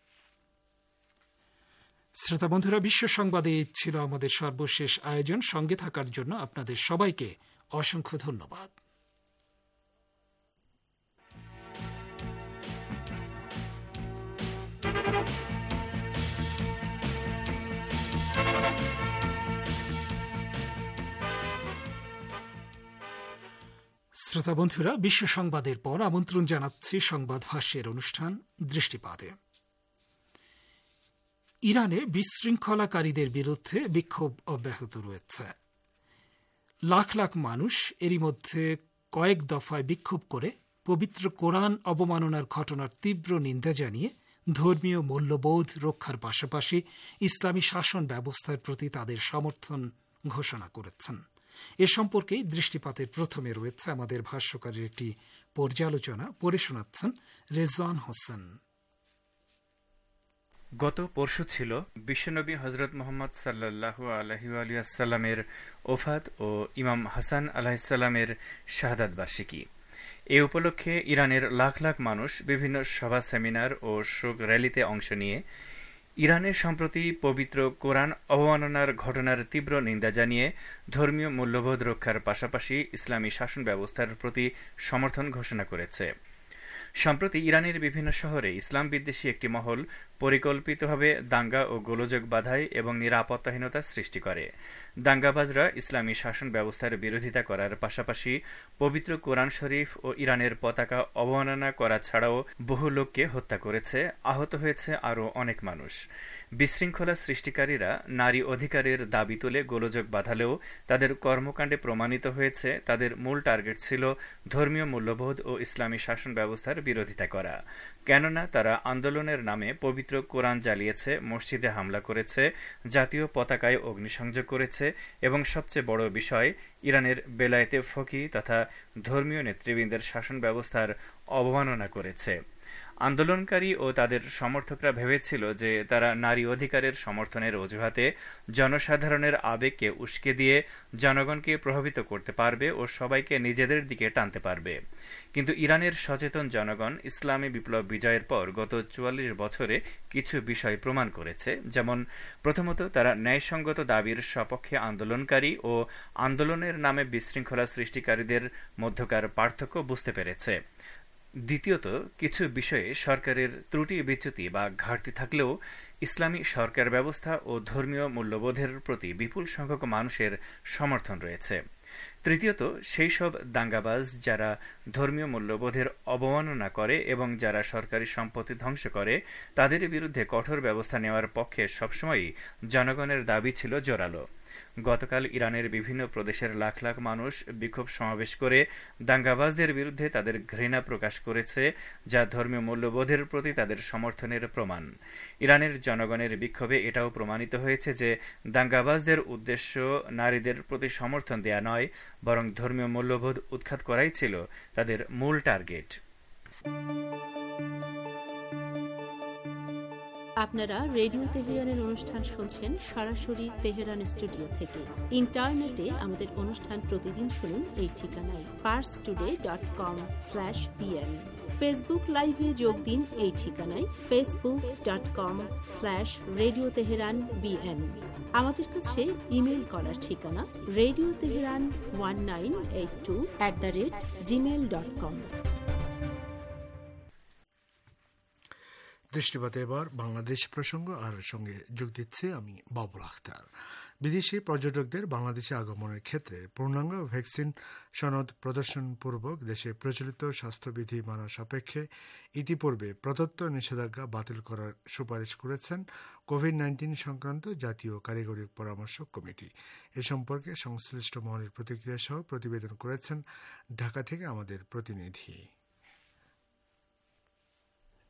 শ্রোতা বন্ধুরা, বিশ্ব সংবাদে ছিল আমাদের সর্বশেষ আয়োজন। সঙ্গে থাকার জন্য আপনাদের সবাইকে অসংখ্য ধন্যবাদ। শ্রোতা বন্ধুরা, বিশ্ব সংবাদের পর আমন্ত্রণ জানাচ্ছি সংবাদ ভাষ্যের অনুষ্ঠান দৃষ্টিপাতে। ইরানে বিশৃঙ্খলাকারীদের বিরুদ্ধে বিক্ষোভ অব্যাহত রয়েছে। লাখ লাখ মানুষ এরই মধ্যে কয়েক দফায় বিক্ষোভ করে পবিত্র কোরআন অবমাননার ঘটনার তীব্র নিন্দা জানিয়ে ধর্মীয় মূল্যবোধ রক্ষার পাশাপাশি ইসলামী শাসন ব্যবস্থার প্রতি তাদের সমর্থন ঘোষণা করেছেন। এ সম্পর্কেই দৃষ্টিপাতের প্রথমে রয়েছে আমাদের ভাষ্যকারের একটি পর্যালোচনা, পড়ে শোনাচ্ছেন রেজওয়ান হোসেন। গত পরশু ছিল বিশ্বনবী হজরত মোহাম্মদ সাল্লাল্লাহু আলাইহি ওয়াসাল্লামের ওফাত ও ইমাম হাসান আলাইহিসসালামের শাহাদাত বার্ষিকী। এ উপলক্ষে ইরানের লাখ লাখ মানুষ বিভিন্ন সভা, সেমিনার ও শোক র্যালিতে অংশ নিয়ে ইরানের সম্প্রতি পবিত্র কোরআন অবমাননার ঘটনার তীব্র নিন্দা জানিয়ে ধর্মীয় মূল্যবোধ রক্ষার পাশাপাশি ইসলামী শাসন ব্যবস্থার প্রতি সমর্থন ঘোষণা করেছে। সম্প্রতি ইরানের বিভিন্ন শহরে ইসলাম বিদ্বেষী একটি মহল পরিকল্পিতভাবে দাঙ্গা ও গোলযোগ বাধায় এবং নিরাপত্তাহীনতা সৃষ্টি করে। দাঙ্গাবাজরা ইসলামী শাসন ব্যবস্থার বিরোধিতা করার পাশাপাশি পবিত্র কোরআন শরীফ ও ইরানের পতাকা অবমাননা করা ছাড়াও বহু লোককে হত্যা করেছে, আহত হয়েছে আরও অনেক মানুষ। বিশৃঙ্খলা সৃষ্টিকারীরা নারী অধিকারের দাবি তুলে গোলযোগ বাঁধালেও তাদের কর্মকাণ্ডে প্রমাণিত হয়েছে তাদের মূল টার্গেট ছিল ধর্মীয় মূল্যবোধ ও ইসলামী শাসন ব্যবস্থার বিরোধিতা করা। কেননা তারা আন্দোলনের নামে পবিত্র কোরআন জ্বালিয়েছে, মসজিদে হামলা করেছে, জাতীয় পতাকায় অগ্নিসংযোগ করেছে এবং সবচেয়ে বড় বিষয়, ইরানের বেলায়েতে ফকি তথা ধর্মীয় নেতৃবৃন্দের শাসন ব্যবস্থার অবমাননা করেছে। আন্দোলনকারী ও তাদের সমর্থকরা ভেবেছিল যে তারা নারী অধিকারের সমর্থনের অজুহাতে জনসাধারণের আবেগকে উস্কে দিয়ে জনগণকে প্রভাবিত করতে পারবে ও সবাইকে নিজেদের দিকে টানতে পারবে। কিন্তু ইরানের সচেতন জনগণ ইসলামী বিপ্লব বিজয়ের পর গত চুয়াল্লিশ বছরে কিছু বিষয় প্রমাণ করেছে। যেমন, প্রথমত, তারা ন্যায়সঙ্গত দাবির সপক্ষে আন্দোলনকারী ও আন্দোলনের নামে বিশৃঙ্খলা সৃষ্টিকারীদের মধ্যকার পার্থক্য বুঝতে পেরেছে। দ্বিতীয়ত, কিছু বিষয়ে সরকারের ত্রুটি বিচ্যুতি বা ঘাটতি থাকলেও ইসলামী সরকার ব্যবস্থা ও ধর্মীয় মূল্যবোধের প্রতি বিপুল সংখ্যক মানুষের সমর্থন রয়েছে। তৃতীয়ত, সেই সব দাঙ্গাবাজ যারা ধর্মীয় মূল্যবোধের অবমাননা করে এবং যারা সরকারি সম্পত্তি ধ্বংস করে, তাদের বিরুদ্ধে কঠোর ব্যবস্থা নেওয়ার পক্ষে সবসময়ই জনগণের দাবি ছিল জোরালো। গতকাল ইরানের বিভিন্ন প্রদেশের লাখ লাখ মানুষ বিক্ষোভ সমাবেশ করে দাঙ্গাবাজদের বিরুদ্ধে তাদের ঘৃণা প্রকাশ করেছে, যা ধর্মীয় মূল্যবোধের প্রতি তাদের সমর্থনের প্রমাণ। ইরানের জনগণের বিক্ষোভে এটাও প্রমাণিত হয়েছে যে দাঙ্গাবাজদের উদ্দেশ্য নারীদের প্রতি সমর্থন দেয়া নয়, বরং ধর্মীয় মূল্যবোধ উৎখাত করাই ছিল তাদের মূল টার্গেট। আপনারা রেডিও তেহরানের অনুষ্ঠান শুনছেন সরাসরি তেহরান স্টুডিও থেকে। ইন্টারনেটে আমাদের অনুষ্ঠান প্রতিদিন শুনুন এই ঠিকানায় Pars today dot com slash BN. Facebook লাইভে যোগ দিন এই ঠিকানায় Facebook dot com slash radio Tehran BN. আমাদের কাছে ইমেল করার ঠিকানা radio Tehran one nine eight two at the rate Gmail dot com. দৃষ্টিপাতে এবার বাংলাদেশ প্রসঙ্গ, আর সঙ্গে যোগ দিচ্ছে আমি বাবুল আখতার। বিদেশি পর্যটকদের বাংলাদেশে আগমনের ক্ষেত্রে পূর্ণাঙ্গ ভ্যাকসিন সনদ প্রদর্শনপূর্বক দেশে প্রচলিত স্বাস্থ্যবিধি মানা সাপেক্ষে ইতিপূর্বে প্রদত্ত নিষেধাজ্ঞা বাতিল করার সুপারিশ করেছেন কোভিড নাইন্টিন সংক্রান্ত জাতীয় কারিগরি পরামর্শ কমিটি। এ সম্পর্কে সংশ্লিষ্ট মহলের প্রতিক্রিয়া সহ প্রতিবেদন করেছেন ঢাকা থেকে আমাদের প্রতিনিধি।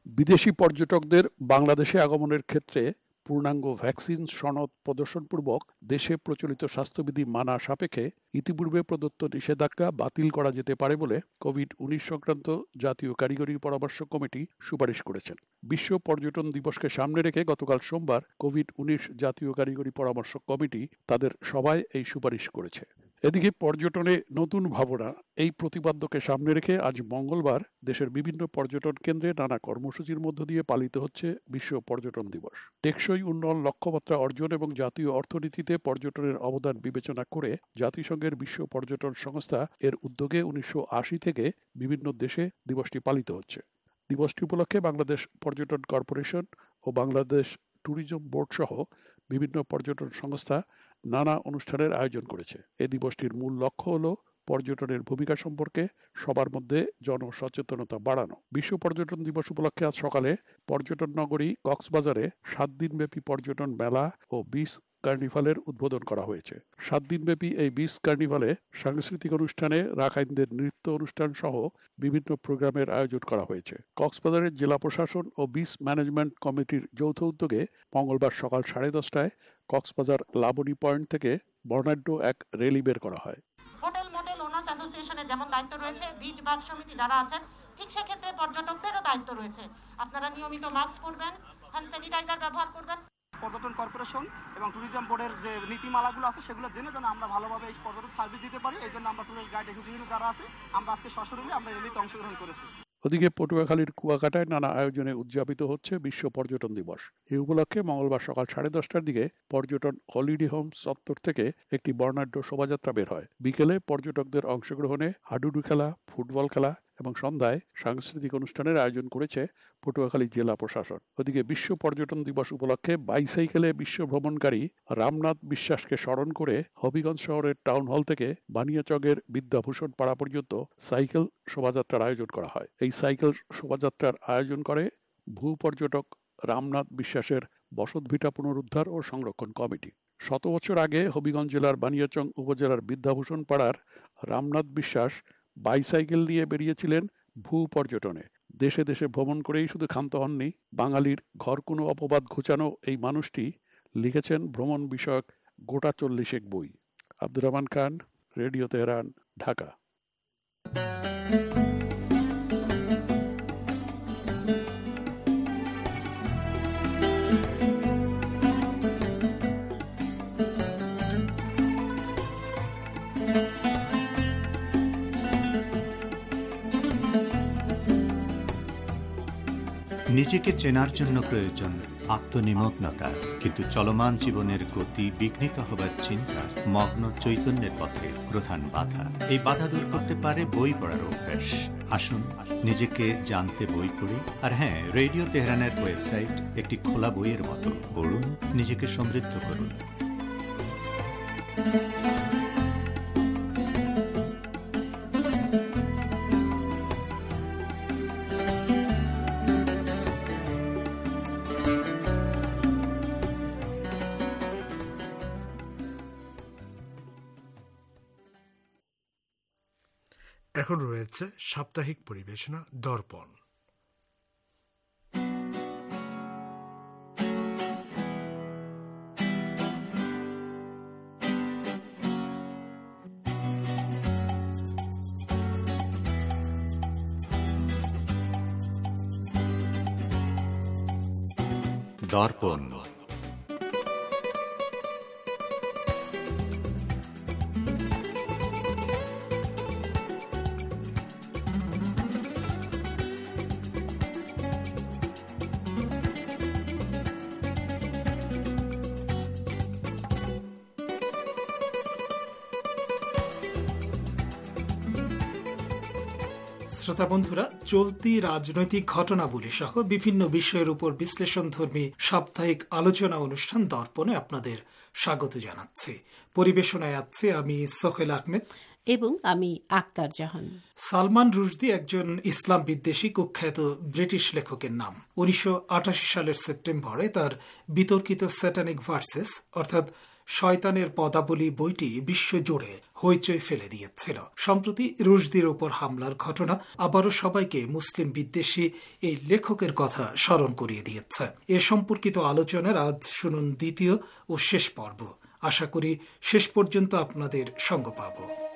বিদেশি পর্যটকদের বাংলাদেশে আগমনের ক্ষেত্রে পূর্ণাঙ্গ ভ্যাকসিন সনদ প্রদর্শনপূর্বক দেশে প্রচলিত স্বাস্থ্যবিধি মানা সাপেক্ষে ইতিপূর্বে প্রদত্ত নিষেধাজ্ঞা বাতিল করা যেতে পারে বলে কোভিড উনিশ সংক্রান্ত জাতীয় কারিগরি পরামর্শ কমিটি সুপারিশ করেছেন। বিশ্ব পর্যটন দিবসকে সামনে রেখে গতকাল সোমবার কোভিড উনিশ জাতীয় কারিগরি পরামর্শ কমিটি তাদের সভায় এই সুপারিশ করেছে। এদিকে পর্যটনে নতুন ভাবনা এই প্রতিপাদ্যকে সামনে রেখে আজ মঙ্গলবার দেশের বিভিন্ন পর্যটন কেন্দ্রে নানা কর্মসূচির মধ্য দিয়ে পালিত হচ্ছে বিশ্ব পর্যটন দিবস। টেকসই উন্নয়ন লক্ষ্যমাত্রা অর্জন এবং জাতীয় অর্থনীতিতে পর্যটনের অবদান বিবেচনা করে জাতিসংঘের বিশ্ব পর্যটন সংস্থা এর উদ্যোগে উনিশশো আশি থেকে বিভিন্ন দেশে দিবসটি পালিত হচ্ছে। দিবসটি উপলক্ষে বাংলাদেশ পর্যটন কর্পোরেশন ও বাংলাদেশ ট্যুরিজম বোর্ড সহ বিভিন্ন পর্যটন সংস্থা নানা অনুষ্ঠানের আয়োজন করেছে। এই দিবসটির মূল লক্ষ্য হল পর্যটনের ভূমিকা সম্পর্কে সবার মধ্যে জনসচেতনতা বাড়ানো। বিশ্ব পর্যটন দিবস উপলক্ষে আজ সকালে পর্যটন নগরী কক্সবাজারে সাত দিনব্যাপী পর্যটন মেলা ও বিচ কার্নিভালের উদ্বোধন করা হয়েছে। সাত দিনব্যাপী এই বিচ কার্নিভালে সাংস্কৃতিক অনুষ্ঠানে রাখাইনদের নৃত্য অনুষ্ঠান সহ বিভিন্ন প্রোগ্রামের আয়োজন করা হয়েছে। কক্সবাজারের জেলা প্রশাসন ও বিচ ম্যানেজমেন্ট কমিটির যৌথ উদ্যোগে মঙ্গলবার সকাল সাড়ে দশটায় কক্সবাজার লাবণী পয়েন্ট থেকে বর্ণাঢ্য এক র্যালি বের করা হয়। হোটেল মোটেল ওনার্স অ্যাসোসিয়েশনের যেমন দায়িত্ব রয়েছে, বিচ বাগ সমিতি যারা আছেন ঠিক সেক্ষেত্রে পর্যটকদেরও দায়িত্ব রয়েছে। আপনারা নিয়মিত মাস্ক পরবেন, হ্যান্ড স্যানিটাইজার ব্যবহার করবেন। পর্যটন কর্পোরেশন এবং ট্যুরিজম বোর্ডের যে নীতিমালাগুলো আছে সেগুলো জেনে যেন আমরা ভালোভাবে এই পর্যটন সার্ভিস দিতে পারি, এই জন্য আমরা ট্যুরিস্ট গাইড অ্যাসোসিয়েশন যারা আছে আমরা আজকে সশরীরে আমরা র্যালিতে অংশগ্রহণ করেছি। ওদিকে পটুয়াখালীর কুয়াকাটায় নানা আয়োজনে উদযাপিত হচ্ছে বিশ্ব পর্যটন দিবস। এই উপলক্ষে মঙ্গলবার সকাল সাড়ে দশটার দিকে পর্যটন হলিডে হোম চত্বর থেকে একটি বর্ণাঢ্য শোভাযাত্রা বের হয়। বিকেলে পর্যটকদের অংশগ্রহণে হাডুডু খেলা, ফুটবল খেলা এবং সন্ধ্যায় সাংস্কৃতিক অনুষ্ঠানের আয়োজন করেছে পটুয়াখালী জেলা প্রশাসন। ওদিকে বিশ্ব পর্যটন দিবস উপলক্ষে বাইসাইকেলে বিশ্ব ভ্রমণকারী রামনাথ বিশ্বাসকে স্মরণ করে হবিগঞ্জ শহরের টাউন হল থেকে বানিয়াচকের বিদ্যাভূষণ পাড়া পর্যন্ত সাইকেল শোভাযাত্রার আয়োজন করা হয়। এই সাইকেল শোভাযাত্রার আয়োজন করে ভূ পর্যটক রামনাথ বিশ্বাসের বসতভিটা পুনরুদ্ধার ও সংরক্ষণ কমিটি। শত বছর আগে হবিগঞ্জ জেলার বানিয়াচং উপজেলার বিদ্যাভূষণ পাড়ার রামনাথ বিশ্বাস বাইসাইকেল নিয়ে বেরিয়েছিলেন ভূ পর্যটনে। দেশে দেশে ভ্রমণ করেই শুধু ক্ষান্ত হননি, বাঙালির ঘর কোনো অপবাদ ঘোচানো এই মানুষটি লিখেছেন ভ্রমণ বিষয়ক গোটা চল্লিশেক বই। Abdur Rahman Khan, radio Tehran, Dhaka. নিজেকে চেনার জন্য প্রয়োজন আত্মনিমগ্নতা, কিন্তু চলমান জীবনের গতি বিঘ্নিত হবার চিন্তা মগ্ন চৈতন্যের পথে প্রধান বাধা। এই বাধা দূর করতে পারে বই পড়ার অভ্যাস। আসুন নিজেকে জানতে বই পড়ি। আর হ্যাঁ, রেডিও তেহরানের ওয়েবসাইট একটি খোলা বইয়ের মতো। পড়ুন, নিজেকে সমৃদ্ধ করুন। এখন রয়েছে সাপ্তাহিক পরিবেশনা দর্পণ। দর্পণ শ্রোতা বন্ধুরা, চলতি রাজনৈতিক ঘটনাবলী সহ বিভিন্ন বিষয়ের উপর বিশ্লেষণধর্মী সাপ্তাহিক আলোচনা অনুষ্ঠান দর্পণে আপনাদের স্বাগত জানাচ্ছি। পরিবেশনায় আছে আমি সোহেল আহমেদ এবং আমি আক্তার জাহান। সালমান রুশদি একজন ইসলাম বিদ্বেষী কুখ্যাত ব্রিটিশ লেখকের নাম। উনিশশো আটাশি সালের সেপ্টেম্বরে তার বিতর্কিত স্যাটানিক ভার্সেস অর্থাৎ শয়তানের পদাবলী বইটি বিশ্বজুড়ে হইচই ফেলে দিয়েছিল। সম্প্রতি রুশদির উপর হামলার ঘটনা আবারও সবাইকে মুসলিম বিদ্বেষী এই লেখকের কথা স্মরণ করিয়ে দিয়েছে। এ সম্পর্কিত আলোচনার আজ শুনুন দ্বিতীয় ও শেষ পর্ব। আশা করি শেষ পর্যন্ত আপনাদের সঙ্গ পাব।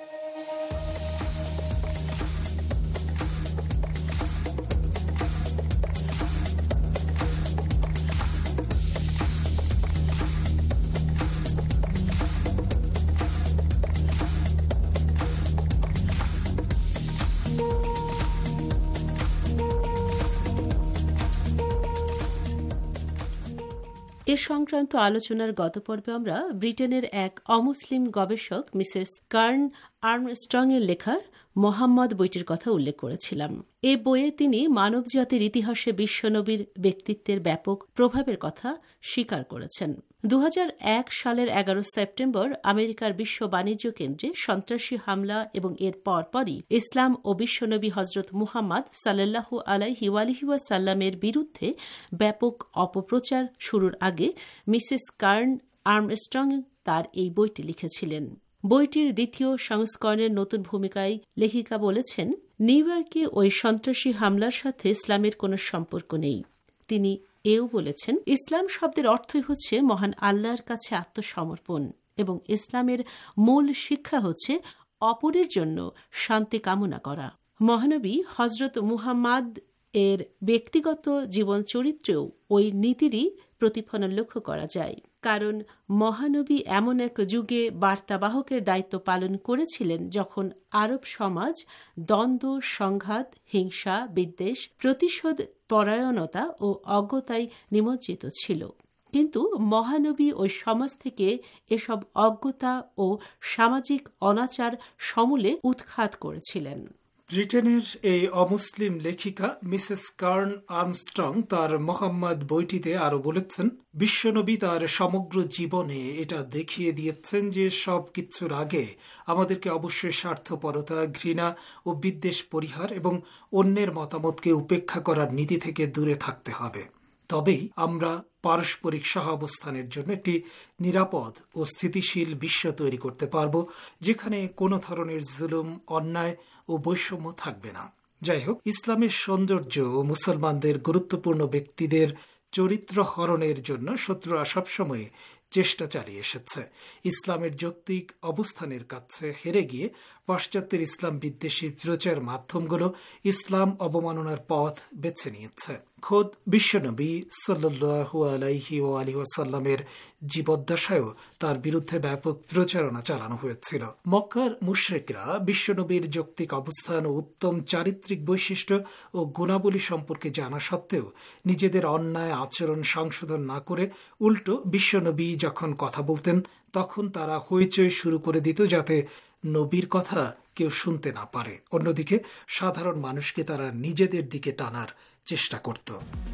এ সংক্রান্ত আলোচনার গত পর্বে আমরা ব্রিটেনের এক অমুসলিম গবেষক মিসেস কার্ন আর্মস্ট্রং এর লেখা মোহাম্মদ বইটির কথা উল্লেখ করেছিলাম। এ বইয়ে তিনি মানবজাতির ইতিহাসে বিশ্বনবীর ব্যক্তিত্বের ব্যাপক প্রভাবের কথা স্বীকার করেছেন। দু হাজার এক সালের এগারো সেপ্টেম্বর আমেরিকার বিশ্ব বাণিজ্য কেন্দ্রে সন্ত্রাসী হামলা এবং এর পরপরই ইসলাম ও বিশ্বনবী হজরত মুহাম্মদ সাল্লাল্লাহু আলাইহি ওয়ালিহি ওয়াসাল্লামের বিরুদ্ধে ব্যাপক অপপ্রচার শুরুর আগে মিসেস কার্ন আর্মস্ট্রং তার এই বইটি লিখেছিলেন। বইটির দ্বিতীয় সংস্করণের নতুন ভূমিকায় লেখিকা বলেছেন, নিউ ইয়র্কে ওই সন্ত্রাসী হামলার সাথে ইসলামের কোনো সম্পর্ক নেই। তিনি এও বলেছেন, ইসলাম শব্দের অর্থই হচ্ছে মহান আল্লাহর কাছে আত্মসমর্পণ এবং ইসলামের মূল শিক্ষা হচ্ছে অপরের জন্য শান্তি কামনা করা। মহানবী হজরত মুহাম্মদ এর ব্যক্তিগত জীবন চরিত্রেও ওই নীতিরই প্রতিফলন লক্ষ্য করা যায়। কারণ মহানবী এমন এক যুগে বার্তাবাহকের দায়িত্ব পালন করেছিলেন যখন আরব সমাজ দ্বন্দ্ব, সংঘাত, হিংসা, বিদ্বেষ, প্রতিশোধ পরায়ণতা ও অজ্ঞতায় নিমজ্জিত ছিল। কিন্তু মহানবী ওই সমাজ থেকে এসব অজ্ঞতা ও সামাজিক অনাচার সমূলে উৎখাত করেছিলেন। ব্রিটেনের এই অমুসলিম লেখিকা মিসেস কার্ন আর্মস্ট্রং তার মোহাম্মদ বইটিতে আরো বলেছেন, বিশ্বনবী তার সমগ্র জীবনে এটা দেখিয়ে দিয়েছেন যে সব কিছুর আগে আমাদেরকে অবশ্যই স্বার্থপরতা, ঘৃণা ও বিদ্বেষ পরিহার এবং অন্যের মতামতকে উপেক্ষা করার নীতি থেকে দূরে থাকতে হবে। তবেই আমরা পারস্পরিক সহাবস্থানের জন্য একটি নিরাপদ ও স্থিতিশীল বিশ্ব তৈরি করতে পারব, যেখানে কোনো ধরনের জুলুম, অন্যায় ও বৈষম্য থাকবে না। যাই হোক, ইসলামের সৌন্দর্য ও মুসলমানদের গুরুত্বপূর্ণ ব্যক্তিদের চরিত্র হরণের জন্য শত্রুরা সবসময় চেষ্টা চালিয়ে এসেছে। ইসলামের যৌক্তিক অবস্থানের কাছে হেরে গিয়ে পাশ্চাত্যের ইসলাম বিদ্বেষী প্রচার মাধ্যমগুলো ইসলাম অবমাননার পথ বেছে নিয়েছে। খোদ বিশ্বনবী সাল্লাল্লাহু আলাইহি ওয়া আলিহি ওয়াসাল্লামের জীবদ্দশায়ও তার বিরুদ্ধে ব্যাপক প্রচারণা চালানো হয়েছিল। মক্কার মুশরিকরা বিশ্বনবীর যৌক্তিক অবস্থান ও উত্তম চারিত্রিক বৈশিষ্ট্য ও গুণাবলী সম্পর্কে জানা সত্ত্বেও নিজেদের অন্যায় আচরণ সংশোধন না করে উল্টো বিশ্বনবী যখন কথা বলতেন তখন তারা হইচই শুরু করে দিত যাতে নবীর কথা কেউ শুনতে না পারে। অন্যদিকে সাধারণ মানুষকে তারা নিজেদের দিকে টানার চেষ্টা করত।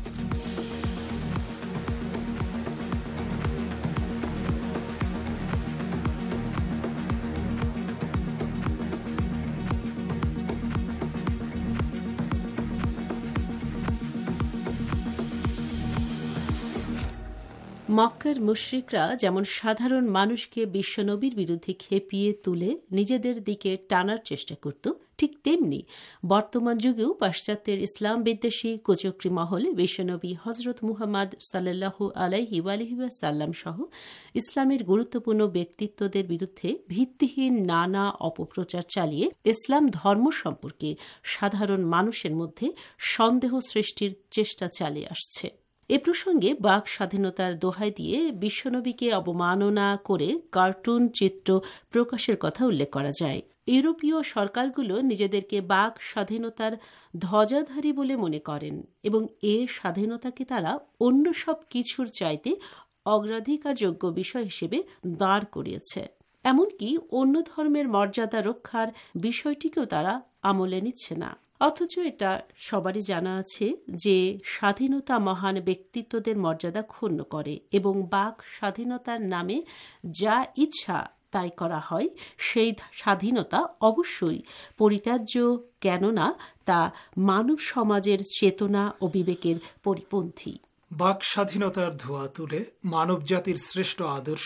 মক্কার মুশরিকরা যেমন সাধারণ মানুষকে বিশ্বনবীর বিরুদ্ধে খেপিয়ে তুলে নিজেদের দিকে টানার চেষ্টা করত, ঠিক তেমনি বর্তমান যুগেও পাশ্চাত্যের ইসলাম বিদ্বেষী কুচক্রী মহল বিশ্বনবী হজরত মুহাম্মদ সাল্লাল্লাহু আলাইহি ওয়ালিহি ওয়াসাল্লাম সহ ইসলামের গুরুত্বপূর্ণ ব্যক্তিত্বদের বিরুদ্ধে ভিত্তিহীন নানা অপপ্রচার চালিয়ে ইসলাম ধর্ম সম্পর্কে সাধারণ মানুষের মধ্যে সন্দেহ সৃষ্টির চেষ্টা চালিয়ে আসছে। এ প্রসঙ্গে বাক স্বাধীনতার দোহাই দিয়ে বিশ্বনবীকে অবমাননা করে কার্টুন চিত্র প্রকাশের কথা উল্লেখ করা যায়। ইউরোপীয় সরকারগুলো নিজেদেরকে বাক স্বাধীনতার ধ্বজাধারী বলে মনে করেন এবং এ স্বাধীনতাকে তারা অন্য সব কিছুর চাইতে অগ্রাধিকারযোগ্য বিষয় হিসেবে দাঁড় করিয়েছে। এমনকি অন্য ধর্মের মর্যাদা রক্ষার বিষয়টিকেও তারা আমলে নিচ্ছে না। অথচ এটা সবারই জানা আছে যে স্বাধীনতা মহান ব্যক্তিত্বদের মর্যাদা ক্ষুণ্ণ করে এবং বাক স্বাধীনতার নামে যা ইচ্ছা তাই করা হয়, সেই স্বাধীনতা অবশ্যই পরিত্যাজ্য, কেননা তা মানব সমাজের চেতনা ও বিবেকের পরিপন্থী। বাক স্বাধীনতার ধোঁয়া তুলে মানব জাতির শ্রেষ্ঠ আদর্শ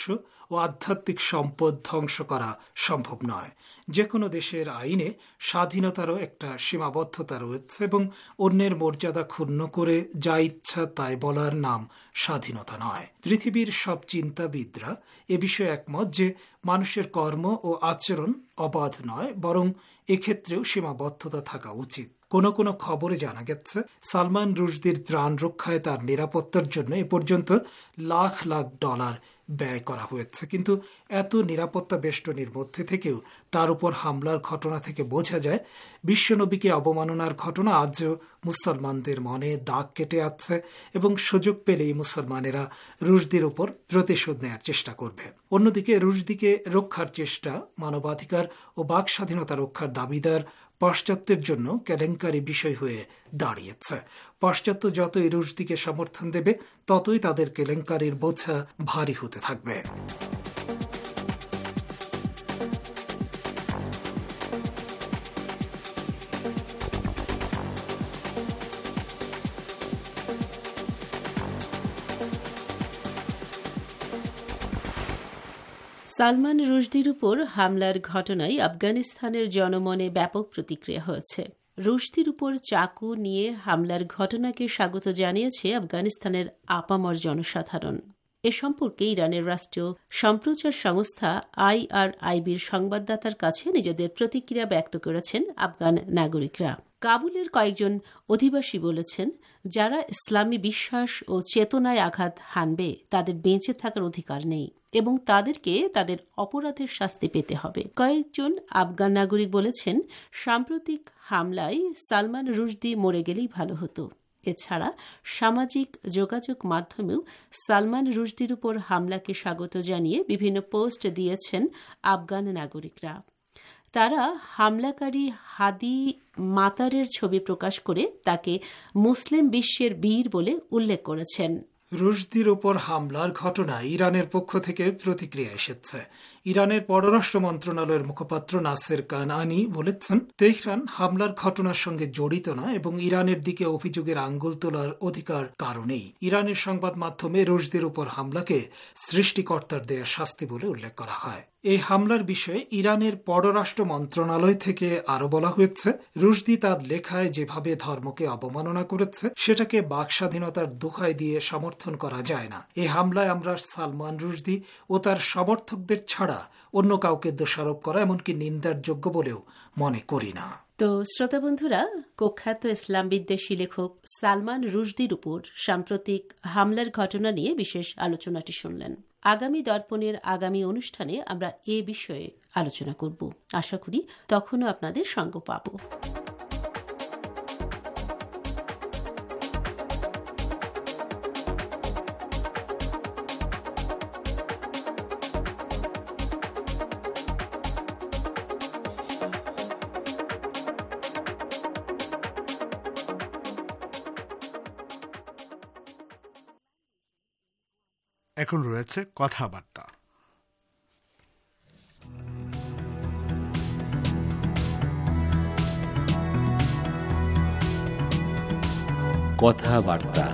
ও আধ্যাত্মিক সম্পদ ধ্বংস করা সম্ভব নয়। যে কোনো দেশের আইনে স্বাধীনতারও একটা সীমাবদ্ধতা রয়েছে এবং অন্যের মর্যাদা ক্ষুণ্ণ করে যা ইচ্ছা তাই বলার নাম স্বাধীনতা নয়। পৃথিবীর সব চিন্তাবিদরা এ বিষয়ে একমত যে মানুষের কর্ম ও আচরণ অবাধ নয়, বরং এক্ষেত্রেও সীমাবদ্ধতা থাকা উচিত। কোনো কোনো খবরে জানা গেছে সালমান রুশদির প্রাণ রক্ষায় তার নিরাপত্তার জন্য এ পর্যন্ত লাখ লাখ ডলার ব্যয় করা হয়েছে, কিন্তু এত নিরাপত্তা বেষ্টনীর মধ্যে থেকেও তার উপর হামলার ঘটনা থেকে বোঝা যায় বিশ্বনবীকে অবমাননার ঘটনা আজও মুসলমানদের মনে দাগ কেটে আছে এবং সুযোগ পেলেই মুসলমানেরা রুশদির উপর প্রতিশোধ নেয়ার চেষ্টা করবে। অন্যদিকে রুশদিকে রক্ষার চেষ্টা মানবাধিকার ও বাক স্বাধীনতা রক্ষার দাবিদার পাশ্চাত্যের জন্য কেলেঙ্কারি বিষয় হয়ে দাঁড়িয়েছে। পাশ্চাত্য যতই রুশদিকে সমর্থন দেবে ততই তাদের কেলেঙ্কারির বোঝা ভারী হতে থাকবে। সালমান রুশদির উপর হামলার ঘটনায় আফগানিস্তানের জনমনে ব্যাপক প্রতিক্রিয়া হয়েছে। রুশদির উপর চাকু নিয়ে হামলার ঘটনাকে স্বাগত জানিয়েছে আফগানিস্তানের আপামর জনসাধারণ। এ সম্পর্কে ইরানের রাষ্ট্রীয় সম্প্রচার সংস্থা আইআরআইবির সংবাদদাতার কাছে নিজেদের প্রতিক্রিয়া ব্যক্ত করেছেন আফগান নাগরিকরা। কাবুলের কয়েকজন অধিবাসী বলেছেন, যারা ইসলামী বিশ্বাস ও চেতনায় আঘাত হানবে তাদের বেঁচে থাকার অধিকার নেই এবং তাদেরকে তাদের অপরাধের শাস্তি পেতে হবে। কয়েকজন আফগান নাগরিক বলেছেন, সাম্প্রতিক হামলায় সালমান রুশদি মরে গেলেই ভালো হতো। এছাড়া সামাজিক যোগাযোগ মাধ্যমেও সালমান রুশদির উপর হামলাকে স্বাগত জানিয়ে বিভিন্ন পোস্ট দিয়েছেন আফগান নাগরিকরা। তারা হামলাকারী হাদি মাতারের ছবি প্রকাশ করে তাকে মুসলিম বিশ্বের বীর বলে উল্লেখ করেছেন। রুশদির ওপর হামলার ঘটনায় ইরানের পক্ষ থেকে প্রতিক্রিয়া এসেছে। ইরানের পররাষ্ট্র মন্ত্রণালয়ের মুখপাত্র নাসের কানানি বলেছেন, তেহরান হামলার ঘটনার সঙ্গে জড়িত না এবং ইরানের দিকে অভিযোগের আঙ্গুল তোলার অধিকার কারণেই। ইরানের সংবাদ মাধ্যমে রুশদির উপর হামলাকে সৃষ্টিকর্তার দেয়া শাস্তি বলে উল্লেখ করা হয়। এই হামলার বিষয়ে ইরানের পররাষ্ট্র মন্ত্রণালয় থেকে আরো বলা হয়েছে, রুশদি তার লেখায় যেভাবে ধর্মকে অবমাননা করেছে সেটাকে বাক স্বাধীনতার দোহাই দিয়ে সমর্থন করা যায় না। এই হামলায় আমরা সালমান রুশদি ও তার সমর্থকদের ছাড়া অন্য কাউকে দোষারোপ করা এমনকি নিন্দার যোগ্য বলেও মনে করি না। তো শ্রোতা বন্ধুরা, কুখ্যাত ইসলাম বিদ্বেষী লেখক সালমান রুশদির উপর সাম্প্রতিক হামলার ঘটনা নিয়ে বিশেষ আলোচনাটি শুনলেন। আগামী দর্পণের আগামী অনুষ্ঠানে আমরা এ বিষয়ে আলোচনা করব। আশা করি তখনও আপনাদের সঙ্গ পাব। এখন রয়েছে কথাবার্তা। কথাবার্তা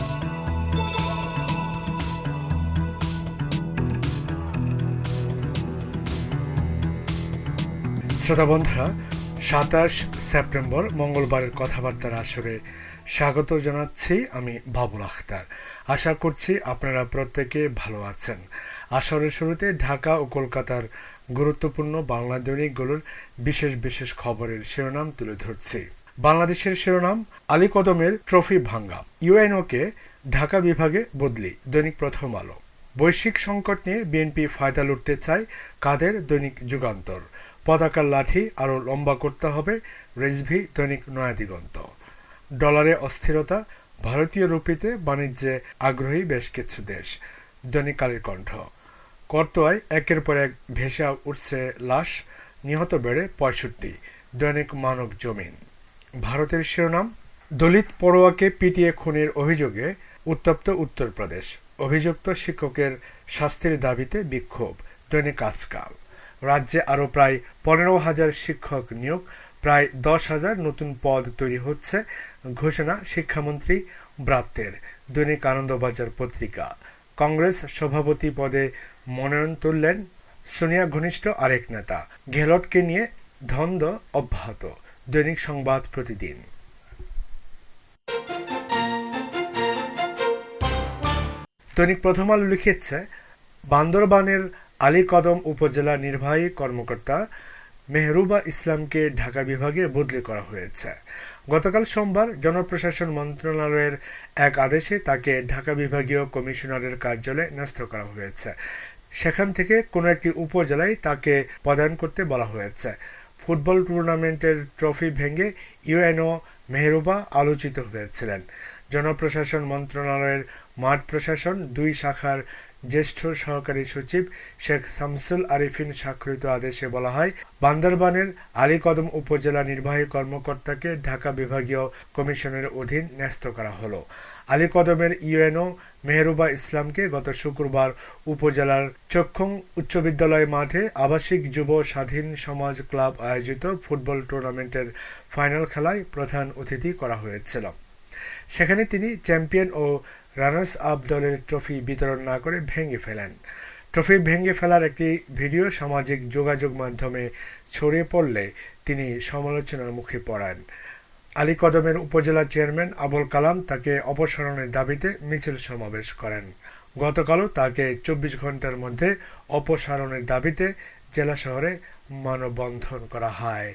শ্রোতা বন্ধুরা, সাতাশ সেপ্টেম্বর মঙ্গলবারের কথাবার্তার আসরে স্বাগত জানাচ্ছি আমি বাবুল আখতার। আশা করছি আপনারা প্রত্যেকে ভালো আছেন। আসরের শুরুতে ঢাকা ও কলকাতার গুরুত্বপূর্ণ বাংলা দৈনিকগুলোর বিশেষ বিশেষ খবরের শিরোনাম তুলে ধরছি। বাংলাদেশের শিরোনাম, আলী কদমের ট্রফি ভাঙ্গা, ইউএনওকে ঢাকা বিভাগে বদলি, দৈনিক প্রথম আলো। বৈশ্বিক সংকট নিয়ে বিএনপি ফায়দা লুটতে চায়, কাদের, দৈনিক যুগান্তর। পতাকার লাঠি আরো লম্বা করতে হবে, রেজভি, দৈনিক নয়াদিগন্ত। ডলারে অস্থিরতা, ভারতীয় রুপিতে বাণিজ্যে আগ্রহী বেশ কিছু দেশ, দৈনিক কালের কণ্ঠ। করতোয়ায় একের পর এক ভেসে উঠছে লাশ, নিহত বেড়ে পঁয়ষট্টি, দৈনিক মানব জমিন। ভারতের শিরোনাম, দলিত পড়ুয়াকে পিটিয়ে খুনের অভিযোগে উত্তপ্ত উত্তরপ্রদেশ, অভিযুক্ত শিক্ষকের শাস্তির দাবিতে বিক্ষোভ, দৈনিক আজকাল। রাজ্যে আরো প্রায় পনেরো হাজার শিক্ষক নিয়োগ, প্রায় দশ হাজার নতুন পদ তৈরি হচ্ছে, ঘোষণা শিক্ষামন্ত্রী ব্রাত্যের, দৈনিক আনন্দবাজার পত্রিকা। কংগ্রেস সভাপতি পদে মনোনয়ন তুললেন সোনিয়া ঘনিষ্ঠ আরেক নেতা। গেহলটকে নিয়ে দ্বন্দ্ব অব্যাহত। দৈনিক সংবাদ প্রতিদিন। দৈনিক প্রথম আলো লিখেছে, বান্দরবানের আলীকদম উপজেলা নির্বাহী কর্মকর্তা মেহরুবা ইসলামকে ঢাকা বিভাগে বদলি করা হয়েছে। গতকাল সোমবার জনপ্রশাসন মন্ত্রণালয়ের এক আদেশে তাকে ঢাকা বিভাগীয় কমিশনারের কার্যালয়ে ন্যস্ত করা হয়েছে। সেখান থেকে কোনো একটি উপজেলায় তাকে পদায়ন করতে বলা হয়েছে। ফুটবল টুর্নামেন্টের ট্রফি ভেঙে ইউএনও মেহরুবা আলোচিত হয়েছিলেন। জনপ্রশাসন মন্ত্রণালয়ের মাঠ প্রশাসন দুই শাখার জ্যেষ্ঠ সহকারী সচিব শেখ শামসুল আরিফিন স্বাক্ষরিত আদেশে বলা হয়, বান্দরবানের আলীকদম উপজেলা নির্বাহী কর্মকর্তাকে ঢাকা বিভাগীয় কমিশনের অধীন ন্যস্ত করা হলো। আলীকদমের ইউএনও মেহরুবা ইসলামকে গত শুক্রবার উপজেলার চক্ষং উচ্চ বিদ্যালয় মাঠে আবাসিক যুব স্বাধীন সমাজ ক্লাব আয়োজিত ফুটবল টুর্নামেন্টের ফাইনাল খেলায় প্রধান অতিথি করা হয়েছিল। সেখানে তিনি চ্যাম্পিয়ন ও রানার্স আপ দলের ট্রফি বিতরণ না করে ভেঙে ফেলেন। ট্রফি ভেঙে ফেলার একটি ভিডিও সামাজিক যোগাযোগ মাধ্যমে ছড়িয়ে পড়লে তিনি সমালোচনার মুখে পড়েন। আলীকদমের উপজেলা চেয়ারম্যান আবুল কালাম তাকে অপসারণের দাবিতে মিছিল সমাবেশ করেন। গতকালও তাকে চব্বিশ ঘন্টার মধ্যে অপসারণের দাবিতে জেলা শহরে মানববন্ধন করা হয়।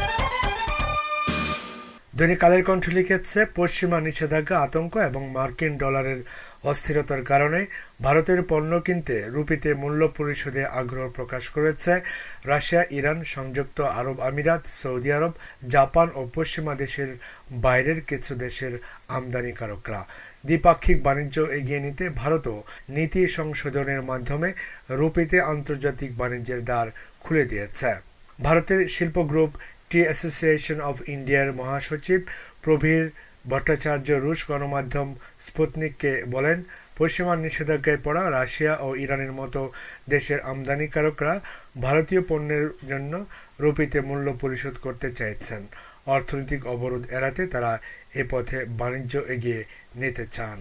দৈনিক কালের কণ্ঠ লিখেছে, পশ্চিমা নিষেধাজ্ঞা, আতঙ্ক এবং মার্কিন ডলারের অস্থিরতার কারণে ভারতের পণ্য কিনতে রুপিতে মূল্য পরিশোধে আগ্রহ প্রকাশ করেছে রাশিয়া, ইরান, সংযুক্ত আরব আমিরাত, সৌদি আরব, জাপান ও পশ্চিমা দেশের বাইরের কিছু দেশের আমদানিকারকরা। দ্বিপাক্ষিক বাণিজ্য এগিয়ে নিতে ভারতও নীতি সংশোধনের মাধ্যমে রুপিতে আন্তর্জাতিক বাণিজ্যের দ্বার খুলে দিয়েছে। ভারতের শিল্প গ্রুপ টি অ্যাসোসিয়েশন অব ইন্ডিয়ার মহাসচিব প্রবীর ভট্টাচার্য রুশ গণমাধ্যম স্পুতনিককে বলেন, পশ্চিমা নিষেধাজ্ঞায় পড়া রাশিয়া ও ইরানের মতো দেশের আমদানিকারকরা ভারতীয় পণ্যের জন্য রুপিতে মূল্য পরিশোধ করতে চাইছেন। অর্থনৈতিক অবরোধ এড়াতে তারা এ পথে বাণিজ্য এগিয়ে নিতে চান।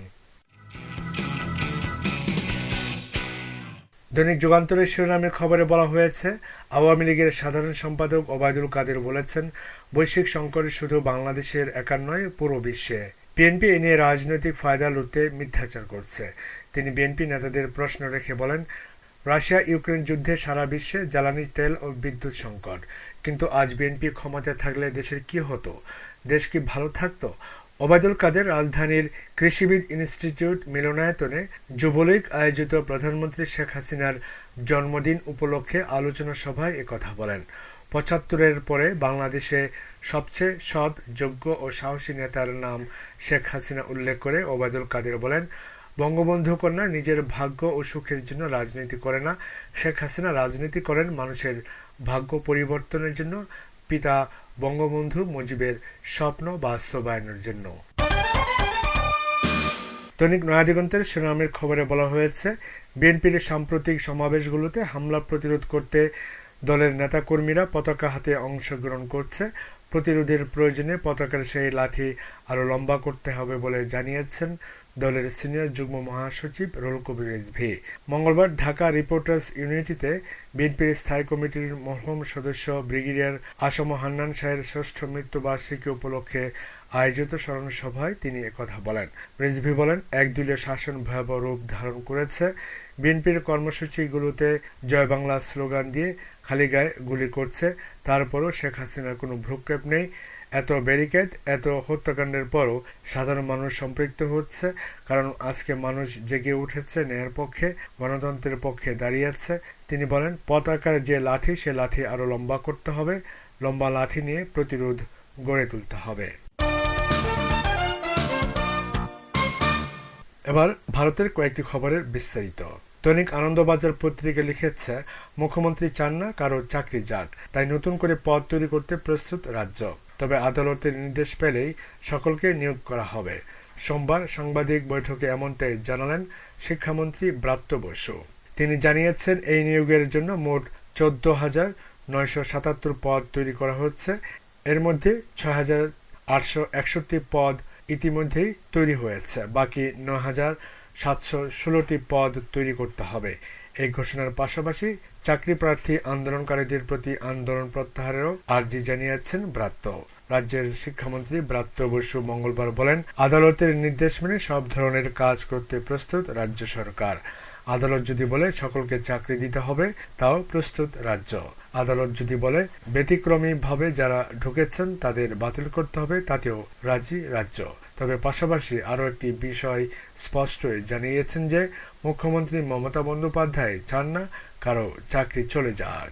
দৈনিক যুগান্তরের শিরোনামের খবরে বলা হয়েছে, আওয়ামী লীগের সাধারণ সম্পাদক ওবায়দুল কাদের বলেছেন, বৈশ্বিক সংকট শুধু বাংলাদেশের একার নয়, পুরো বিশ্বে। বিএনপি এ নিয়ে রাজনৈতিক ফায়দা লুটতে মিথ্যাচার করছে। তিনি বিএনপি নেতাদের প্রশ্ন রেখে বলেন, রাশিয়া ইউক্রেন যুদ্ধে সারা বিশ্বে জ্বালানি তেল ও বিদ্যুৎ সংকট, কিন্তু আজ বিএনপি ক্ষমতায় থাকলে দেশের কি হতো? দেশ কি ভালো থাকতো? ওবায়দুল কাদের রাজধানীর কৃষিবিদ ইনস্টিটিউট মিলনায়তনে যুবলীগ আয়োজিত প্রধানমন্ত্রী শেখ হাসিনার জন্মদিন উপলক্ষে আলোচনা সভায় একথা বলেন। পঁচাত্তরের পরে বাংলাদেশে সবচেয়ে সৎ, যোগ্য ও সাহসী নেতার নাম শেখ হাসিনা উল্লেখ করে ওবায়দুল কাদের বলেন, বঙ্গবন্ধু কন্যা নিজের ভাগ্য ও সুখের জন্য রাজনীতি করে না, শেখ হাসিনা রাজনীতি করেন মানুষের ভাগ্য পরিবর্তনের জন্য, পিতা বঙ্গবন্ধু মুজিবের স্বপ্ন বাস্তবায়নের জন্য। দৈনিক নয়াদিগন্তের শিরোনামের খবরে বলা হয়েছে, বিএনপির সাম্প্রতিক সমাবেশগুলোতে হামলা প্রতিরোধ করতে দলের নেতাকর্মীরা পতাকা হাতে অংশগ্রহণ করছে। প্রতিরোধের প্রয়োজনে পতাকার সেই লাঠি আরো লম্বা করতে হবে বলে জানিয়েছেন দলের সিনিয়র যুগ্ম মহাসচিব রুহুল কবির রিজভী। মঙ্গলবার ঢাকা রিপোর্টার্স ইউনিটিতে বিএনপির স্থায়ী কমিটির মরহুম সদস্য ব্রিগেডিয়ার আসম হান্নান শাহের ষষ্ঠ মৃত্যুবার্ষিকী উপলক্ষে আয়োজিত স্মরণ সভায় তিনি একথা বলেন। রিজভী বলেন, একদলীয় শাসন ভয়াবহ রূপ ধারণ করেছে। বিএনপির কর্মসূচিগুলোতে জয় বাংলা স্লোগান দিয়ে খালি গায়ে গুলি করছে, তারপরও শেখ হাসিনার কোনো ভ্রুক্ষেপ নেই। এত ব্যারিকেড, এত হত্যাকাণ্ডের পরও সাধারণ মানুষ সম্পৃক্ত হচ্ছে, কারণ আজকে মানুষ জেগে উঠেছে, ন্যায়ের পক্ষে, গণতন্ত্রের পক্ষে দাঁড়িয়েছে। তিনি বলেন, পতাকার যে লাঠি, সে লাঠি আরো লম্বা করতে হবে, লম্বা লাঠি নিয়ে প্রতিরোধ গড়ে তুলতে হবে। এবার ভারতের কয়েকটি খবরের বিস্তারিত। দৈনিক আনন্দবাজার পত্রিকা লিখেছে, মুখ্যমন্ত্রী চান না কারো চাকরি যাক, তাই নতুন করে পদ তৈরি করতে প্রস্তুত রাজ্য, তবে আদালতের নির্দেশ পেলেই সকলকে নিয়োগ করা হবে। সোমবার সাংবাদিক বৈঠকে এমনটাই জানালেন শিক্ষামন্ত্রী ব্রাত্য বসু। তিনি জানিয়েছেন, এই নিয়োগের জন্য মোট চোদ্দ হাজার নয়শো সাতাত্তর পদ তৈরি করা হচ্ছে। এর মধ্যে ছয় হাজার আটশো একষট্টি পদ ইতিমধ্যেই তৈরি হয়েছে, বাকি নয় হাজার সাতশো ষোলোটি পদ তৈরি করতে হবে। এই ঘোষণার পাশাপাশি চাকরি প্রার্থী আন্দোলনকারীদের প্রতি আন্দোলন প্রত্যাহারেরও আর্জি জানিয়েছেন ব্রাত্য। রাজ্যের শিক্ষামন্ত্রী ব্রাত্য বসু মঙ্গলবার বলেন, আদালতের নির্দেশ মেনে সব ধরনের কাজ করতে প্রস্তুত রাজ্য সরকার। আদালত যদি বলে সকলকে চাকরি দিতে হবে, তাও প্রস্তুত রাজ্য। আদালত যদি বলে ব্যতিক্রমী ভাবে যারা ঢুকেছেন তাদের বাতিল করতে হবে, তাতেও রাজি রাজ্য। তবে পাশাপাশি আরো একটি বিষয় স্পষ্টই জানিয়েছেন যে মুখ্যমন্ত্রী মমতা বন্দ্যোপাধ্যায় চান না কারো চাকরি চলে যাক।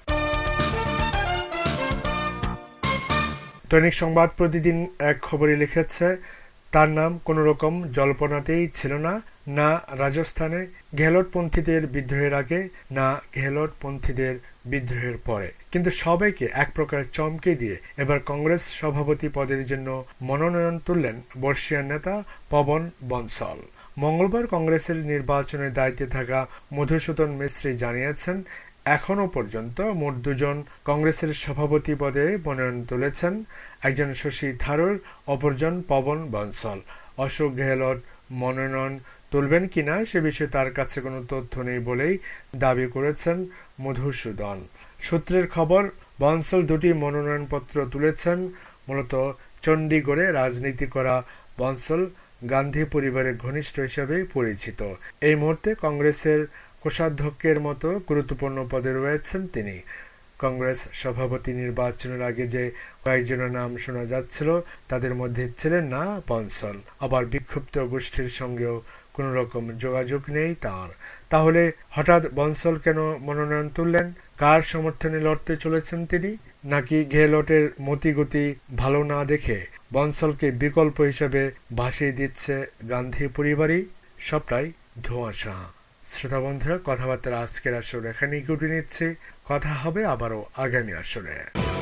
দৈনিক সংবাদ প্রতিদিন এক খবরে লিখেছে, তার নাম কোন রকম জল্পনাতেই ছিল না, না রাজস্থানে গেহলটপন্থীদের বিদ্রোহের আগে, না গেহলটপন্থীদের বিদ্রোহের পরে, কিন্তু সবাইকে এক প্রকার চমকে দিয়ে এবার কংগ্রেস সভাপতি পদের জন্য মনোনয়ন তুললেন বর্ষিয়ান নেতা পবন বনসল। মঙ্গলবার কংগ্রেসের নির্বাচনের দায়িত্বে থাকা মধুসূদন মিস্ত্রি জানিয়েছেন, এখনো পর্যন্ত মোট দুজন কংগ্রেসের সভাপতি পদে মনোনয়ন তুলেছেন, একজন শশী থারুর, অপরজন পবন বনসল। অশোক গেহলট মনোনয়ন তুলবেন কিনা সে বিষয়ে তার কাছে কোনো তথ্য নেই বলেই দাবি করেছেন মধুসূদন। সূত্রের খবর, বনসল দুটি মনোনয়নপত্র তুলেছেন। মূলত চণ্ডীগড়ে রাজনীতি করা বনসল গান্ধী পরিবারের ঘনিষ্ঠ হিসেবে পরিচিত। এই মুহূর্তে কংগ্রেসের কোষাধ্যক্ষের মতো গুরুত্বপূর্ণ পদে রয়েছেন তিনি। কংগ্রেস সভাপতি নির্বাচনের আগে যে কয়েকজনের নাম শোনা যাচ্ছিল তাদের মধ্যে ছিলেন না বনসল। আবার বিক্ষুব্ধ গোষ্ঠীর সঙ্গেও কোন রকম যোগাযোগ নেই তার। তাহলে হঠাৎ বনসল কেন মনোনয়ন তুললেন? কার সমর্থনে লড়তে চলেছেন তিনি? নাকি গেহলটের মতিগতি ভালো না দেখে বনসলকে বিকল্প হিসেবে ভাসিয়ে দিচ্ছে গান্ধী পরিবারই? সবটাই ধোঁয়াশা। শ্রোতা বন্ধুরা, কথাবার্তার আজকের আসর এখানেই গুটিয়ে নিচ্ছে। কথা হবে আবারও আগামী আসরে।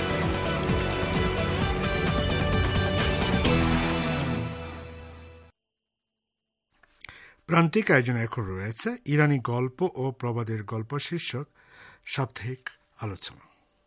প্রান্তিক আয়োজনে এখন রয়েছে ইরানি গল্প ও প্রবাদের গল্প শীর্ষক সাপ্তাহিক আলোচনা।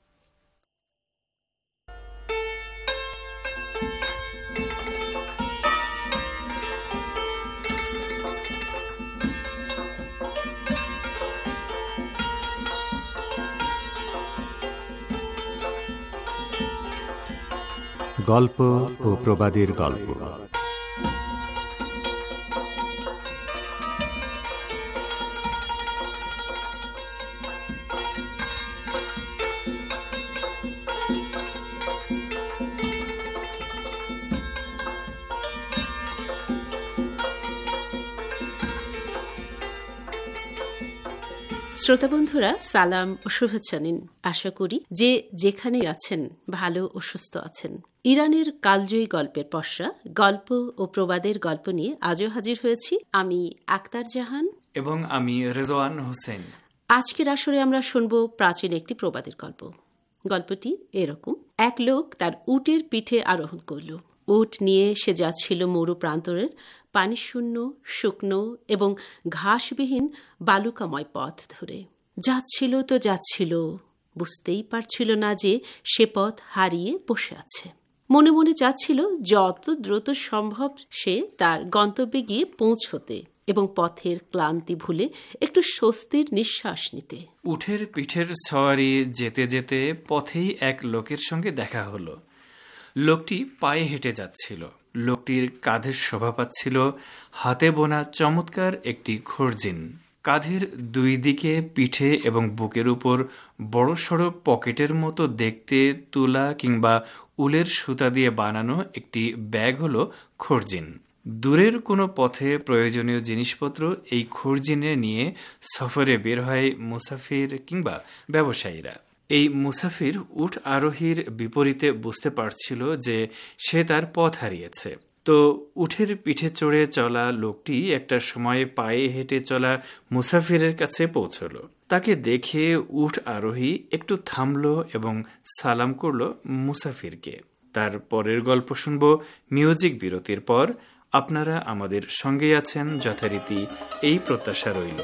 গল্প ও প্রবাদের গল্প। শ্রোতা বন্ধুরা, সালাম ও শুভেচ্ছা নিন। আশা করি যে যেখানে আছেন ভালো ও সুস্থ আছেন। ইরানের কালজয়ী গল্পের পসরা গল্প ও প্রবাদের গল্প নিয়ে আজও হাজির হয়েছি আমি আক্তার জাহান এবং আমি রেজওয়ান হোসেন। আজকের আসরে আমরা শুনব প্রাচীন একটি প্রবাদের গল্প। গল্পটি এরকম: এক লোক তার উটের পিঠে আরোহণ করল। উট নিয়ে সে যাচ্ছিল মরু প্রান্তরের পানিশূন্য, শুকনো এবং ঘাসবিহীন বালুকাময় পথ ধরে। যাচ্ছিল তো যাচ্ছিল, বুঝতেই পারছিল না যে সে পথ হারিয়ে বসে আছে। মনে মনে চাচ্ছিল যত দ্রুত সম্ভব সে তার গন্তব্যে গিয়ে পৌঁছতে এবং পথের ক্লান্তি ভুলে একটু স্বস্তির নিঃশ্বাস নিতে। উটের পিঠের সওয়ারি যেতে যেতে পথেই এক লোকের সঙ্গে দেখা হলো। লোকটি পায়ে হেঁটে যাচ্ছিল। লোকটির কাঁধের শোভা পাচ্ছিল হাতে বোনা চমৎকার একটি খর্জিন। কাঁধের দুই দিকে, পিঠে এবং বুকের উপর বড় সড়ো পকেটের মতো দেখতে তুলা কিংবা উলের সুতা দিয়ে বানানো একটি ব্যাগ হলো খর্জিন। দূরের কোনো পথে প্রয়োজনীয় জিনিসপত্র এই খর্জিনে নিয়ে সফরে বের হয় মুসাফির কিংবা ব্যবসায়ীরা। এই মুসাফির উট আরোহীর বিপরীতে বুঝতে পারছিল যে সে তার পথ হারিয়েছে। তো উঠের পিঠে চড়ে চলা লোকটি একটা সময় পায়ে হেঁটে চলা মুসাফিরের কাছে পৌঁছল। তাকে দেখে উট আরোহী একটু থামল এবং সালাম করল মুসাফিরকে। তার পরের গল্প শুনব মিউজিক বিরতির পর। আপনারা আমাদের সঙ্গে আছেন যথারীতি, এই প্রত্যাশা রইল।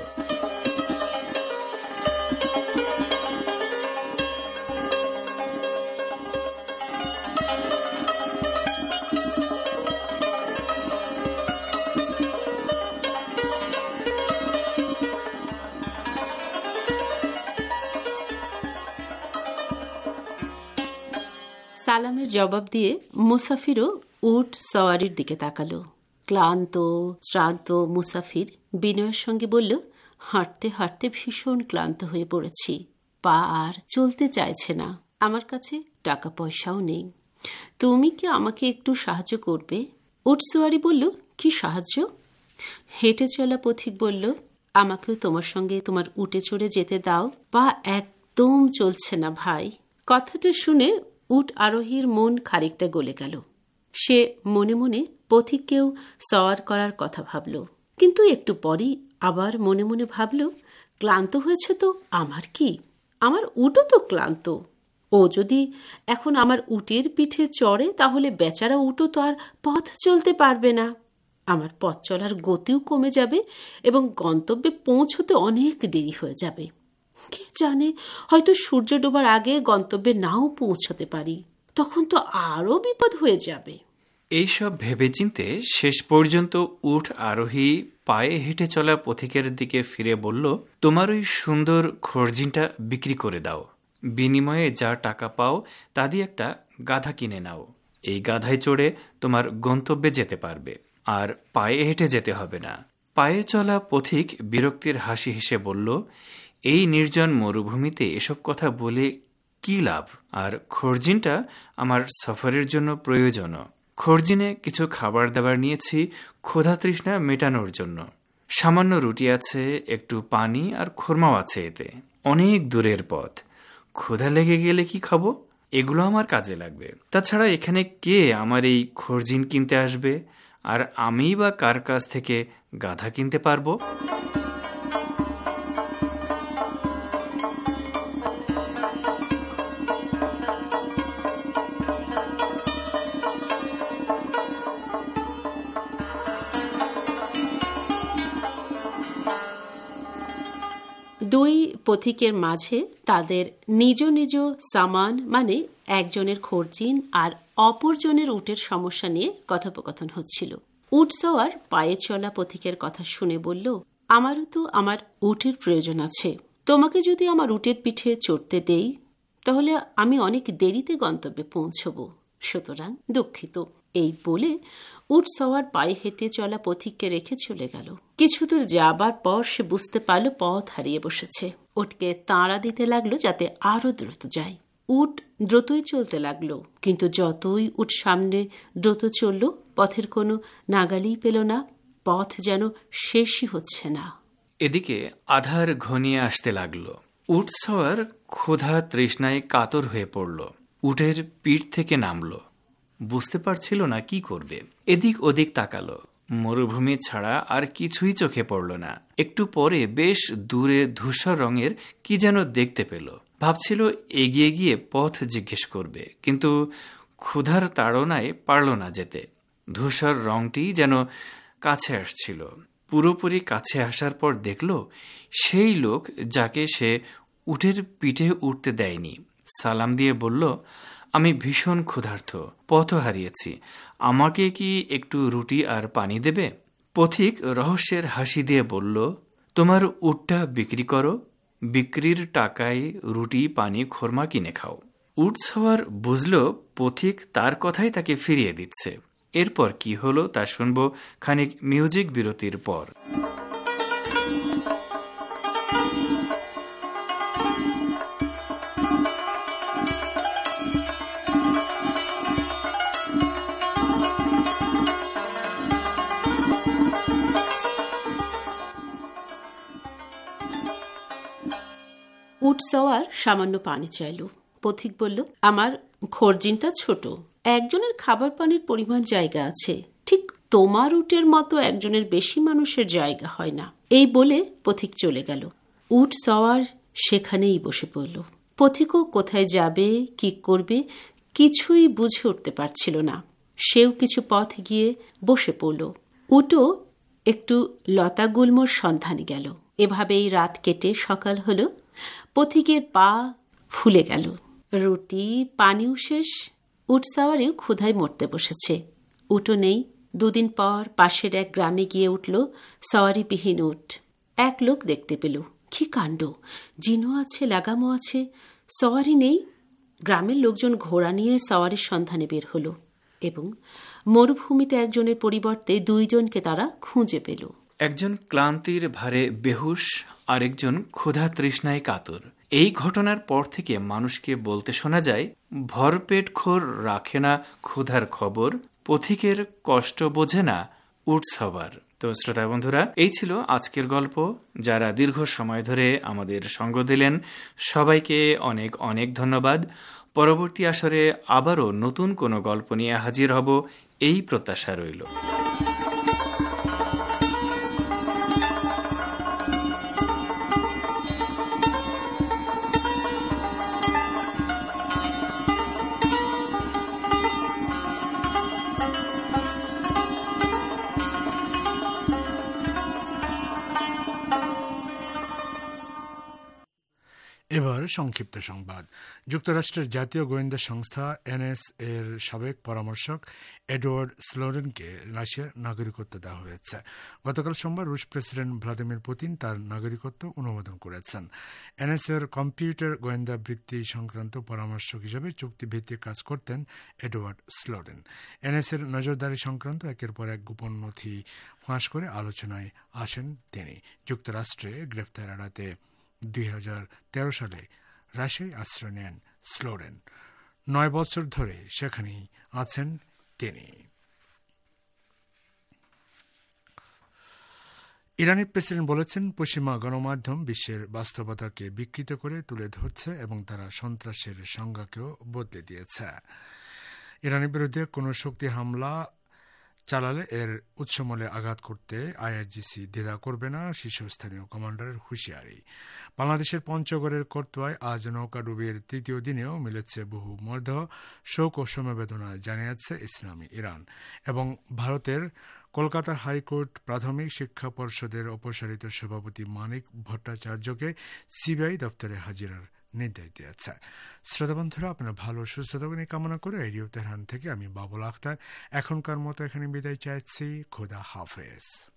সালামের জবাব দিয়ে মুসাফিরও উট সওয়ারির দিকে তাকালো। ক্লান্ত শ্রান্ত মুসাফির বিনয়ের সঙ্গে বলল, হাঁটতে হাঁটতে ভীষণ ক্লান্ত হয়ে পড়েছি, পা আর চলতে চাইছে না, আমার কাছে টাকা পয়সাও নেই, তুমি কি আমাকে একটু সাহায্য করবে? উট সওয়ারি বলল, কি সাহায্য? হেঁটে চলা পথিক বলল, আমাকেও তোমার সঙ্গে তোমার উটে চড়ে যেতে দাও, পা একদম চলছে না ভাই। কথাটা শুনে উট আরোহীর মন খানিকটা গলে গেল। সে মনে মনে পথিককেও সওয়ার করার কথা ভাবল, কিন্তু একটু পরই আবার মনে মনে ভাবল, ক্লান্ত হয়েছে তো আমার কি, আমার উটও তো ক্লান্ত, ও যদি এখন আমার উটের পিঠে চড়ে তাহলে বেচারা উটও তো আর পথ চলতে পারবে না, আমার পথ চলার গতিও কমে যাবে এবং গন্তব্যে পৌঁছতে অনেক দেরি হয়ে যাবে। কে জানে, হয়তো সূর্য ডোবার আগে গন্তব্যে নাও পৌঁছতে পারি, তখন তো আরও বিপদ হয়ে যাবে। এইসব ভেবেচিন্তে শেষ পর্যন্ত উট আরোহী পায়ে হেঁটে চলা পথিকের দিকে ফিরে বলল, তোমার ওই সুন্দর খর্জিনটা বিক্রি করে দাও, বিনিময়ে যা টাকা পাও তা দিয়ে একটা গাধা কিনে নাও, এই গাধায় চড়ে তোমার গন্তব্যে যেতে পারবে, আর পায়ে হেঁটে যেতে হবে না। পায়ে চলা পথিক বিরক্তির হাসি হেসে বলল, এই নির্জন মরুভূমিতে এসব কথা বলে কি লাভ, আর খর্জিনটা আমার সফরের জন্য প্রয়োজন। খর্জিনে কিছু খাবার দাবার নিয়েছি ক্ষুধা তৃষ্ণা মেটানোর জন্য, সামান্য রুটি আছে, একটু পানি আর খোরমাও আছে, এতে অনেক দূরের পথ, ক্ষুধা লেগে গেলে কি খাবো, এগুলো আমার কাজে লাগবে। তাছাড়া এখানে কে আমার এই খর্জিন কিনতে আসবে, আর আমি বা কার কাছ থেকে গাধা কিনতে পারবো? দুই পথিকের মাঝে তাদের নিজ নিজ সামান মানে একজনের খর্জিন আর অপরজনের উটের সমস্যা নিয়ে কথোপকথন হচ্ছিল। উট সওয়ার পায়ে চলা পথিকের কথা শুনে বলল, আমারও তো আমার উটের প্রয়োজন আছে, তোমাকে যদি আমার উটের পিঠে চড়তে দেই তাহলে আমি অনেক দেরিতে গন্তব্যে পৌঁছব, সুতরাং দুঃখিত। এই বলে উট সওয়ার পায়ে হেঁটে চলা পথিককে রেখে চলে গেল। কিছু দূর যাবার পর সে বুঝতে পারল পথ হারিয়ে বসেছে। উটকে তাড়া দিতে লাগলো যাতে আরো দ্রুত যায়। উট দ্রুতই চলতে লাগলো, কিন্তু যতই উট সামনে দ্রুত চলল পথের কোনো নাগালই পেল না, পথ যেন শেষই হচ্ছে না। এদিকে আধার ঘনিয়ে আসতে লাগলো। উট সওয়ার ক্ষুধা তৃষ্ণায় কাতর হয়ে পড়ল, উটের পিঠ থেকে নামলো, বুঝতে পারছিল না কি করবে। এদিক ওদিক তাকালো, মরুভূমি ছাড়া আর কিছুই চোখে পড়ল না। একটু পরে বেশ দূরে ধূসর রঙের কি যেন দেখতে পেল, ভাবছিল এগিয়ে গিয়ে পথ জিজ্ঞেস করবে, কিন্তু ক্ষুধার তাড়নায় পারল না যেতে। ধূসর রংটি যেন কাছে আসছিল। পুরোপুরি কাছে আসার পর দেখল সেই লোক যাকে সে উটের পিঠে উঠতে দেয়নি। সালাম দিয়ে বলল, আমি ভীষণ ক্ষুধার্ত, পথ হারিয়েছি, আমাকে কি একটু রুটি আর পানি দেবে? পথিক রহস্যের হাসি দিয়ে বলল, তোমার উটটা বিক্রি করো, বিক্রির টাকায় রুটি পানি খোরমা কিনে খাও। উট সওয়ার বুঝল পথিক তার কথাই তাকে ফিরিয়ে দিচ্ছে। এরপর কি হলো তা শুনব খানিক মিউজিক বিরতির পর। উট সওয়ার সামান্য পানি চাইল। পথিক বলল, আমার খর্জিনটা ছোট, একজনের খাবার পানির পরিমাণ জায়গা আছে, ঠিক তোমার উটের মতো একজনের বেশি মানুষের জায়গা হয় না। এই বলে পথিক চলে গেল। উট সওয়ার সেখানেই বসে পড়ল। পথিকও কোথায় যাবে কি করবে কিছুই বুঝে উঠতে পারছিল না। সেও কিছু পথ গিয়ে বসে পড়ল। উটও একটু লতা গুল্মর সন্ধানে গেল। এভাবেই রাত কেটে সকাল হলো। পথিকের পা ফুলে গেল, রুটি পানিও শেষ। উট সওয়ারিও ক্ষুধায় মরতে বসেছে। উটও নেই। দুদিন পর পাশের এক গ্রামে গিয়ে উঠল সওয়ারিবিহীন উট। এক লোক দেখতে পেল, কি কাণ্ড, জিনও আছে লাগামও আছে, সওয়ারি নেই। গ্রামের লোকজন ঘোড়া নিয়ে সাওয়ারির সন্ধানে বের হল এবং মরুভূমিতে একজনের পরিবর্তে দুইজনকে তারা খুঁজে পেল। একজন ক্লান্তির ভারে বেহুশ, আরেকজন ক্ষুধা তৃষ্ণায় কাতর। এই ঘটনার পর থেকে মানুষকে বলতে শোনা যায়, ভরপেট খোর রাখে না ক্ষুধার খবর, পথিকের কষ্ট বোঝে না উট সবার। তো শ্রোতা বন্ধুরা, এই ছিল আজকের গল্প। যারা দীর্ঘ সময় ধরে আমাদের সঙ্গ দিলেন সবাইকে অনেক অনেক ধন্যবাদ। পরবর্তী আসরে আবারও নতুন কোনো গল্প নিয়ে হাজির হব, এই প্রত্যাশা রইল। এবার সংক্ষিপ্ত সংবাদ। যুক্তরাষ্ট্রের জাতীয় গোয়েন্দা সংস্থা এনএস এর সাবেক পরামর্শক এডওয়ার্ড স্নোডেনকে রাশিয়ার নাগরিকত্ব দেওয়া হয়েছে। গতকাল সোমবার রুশ প্রেসিডেন্ট ভ্লাদিমির পুতিন তার নাগরিকত্ব অনুমোদন করেছেন। এনএস এর কম্পিউটার গোয়েন্দা বৃত্তি সংক্রান্ত পরামর্শক হিসেবে চুক্তিভিত্তিক কাজ করতেন এডওয়ার্ড স্নোডেন। এনএস এর নজরদারি সংক্রান্ত একের পর এক গোপন নথি ফাঁস করে আলোচনায় আসেন তিনি। যুক্তরাষ্ট্রে গ্রেফতার এড়াতে দুই হাজার তেরো সালে রাশিয়ায় আশ্রয় নেন স্নোডেন। নয় বছর ধরে সেখানেই আছেন তিনি। ইরানের প্রেসিডেন্ট বলেছেন, পশ্চিমা গণমাধ্যম বিশ্বের বাস্তবতাকে বিকৃত করে তুলে ধরছে এবং তারা সন্ত্রাসের সংজ্ঞাকেও বদলে দিয়েছে। ইরানের বিরুদ্ধে কোনো শক্তি হামলা চালালে এর উৎসমলে আঘাত করতে আইআরজিসি দ্বিধা করবে না, শীর্ষস্থানীয় কমান্ডারের হুঁশিয়ারি। বাংলাদেশের পঞ্চগড়ের করতোয়ায় আজ নৌকাডুবির তৃতীয় দিনেও মিলেছে বহু মরদেহ। শোক ও সমবেদনা জানিয়েছে ইসলামী ইরান। এবং ভারতের কলকাতা হাইকোর্ট প্রাথমিক শিক্ষা পর্ষদের অপসারিত সভাপতি মানিক ভট্টাচার্যকে সিবিআই দপ্তরে হাজিরার নির্দেশ দিয়েছে। শ্রোতা বন্ধুরা, আপনারা ভালো সুস্থ থাকুন কামনা করে রেডিও তেহরান থেকে আমি বাবুল আখতার এখনকার মতো এখানে বিদায় চাইছি। খোদা হাফেজ।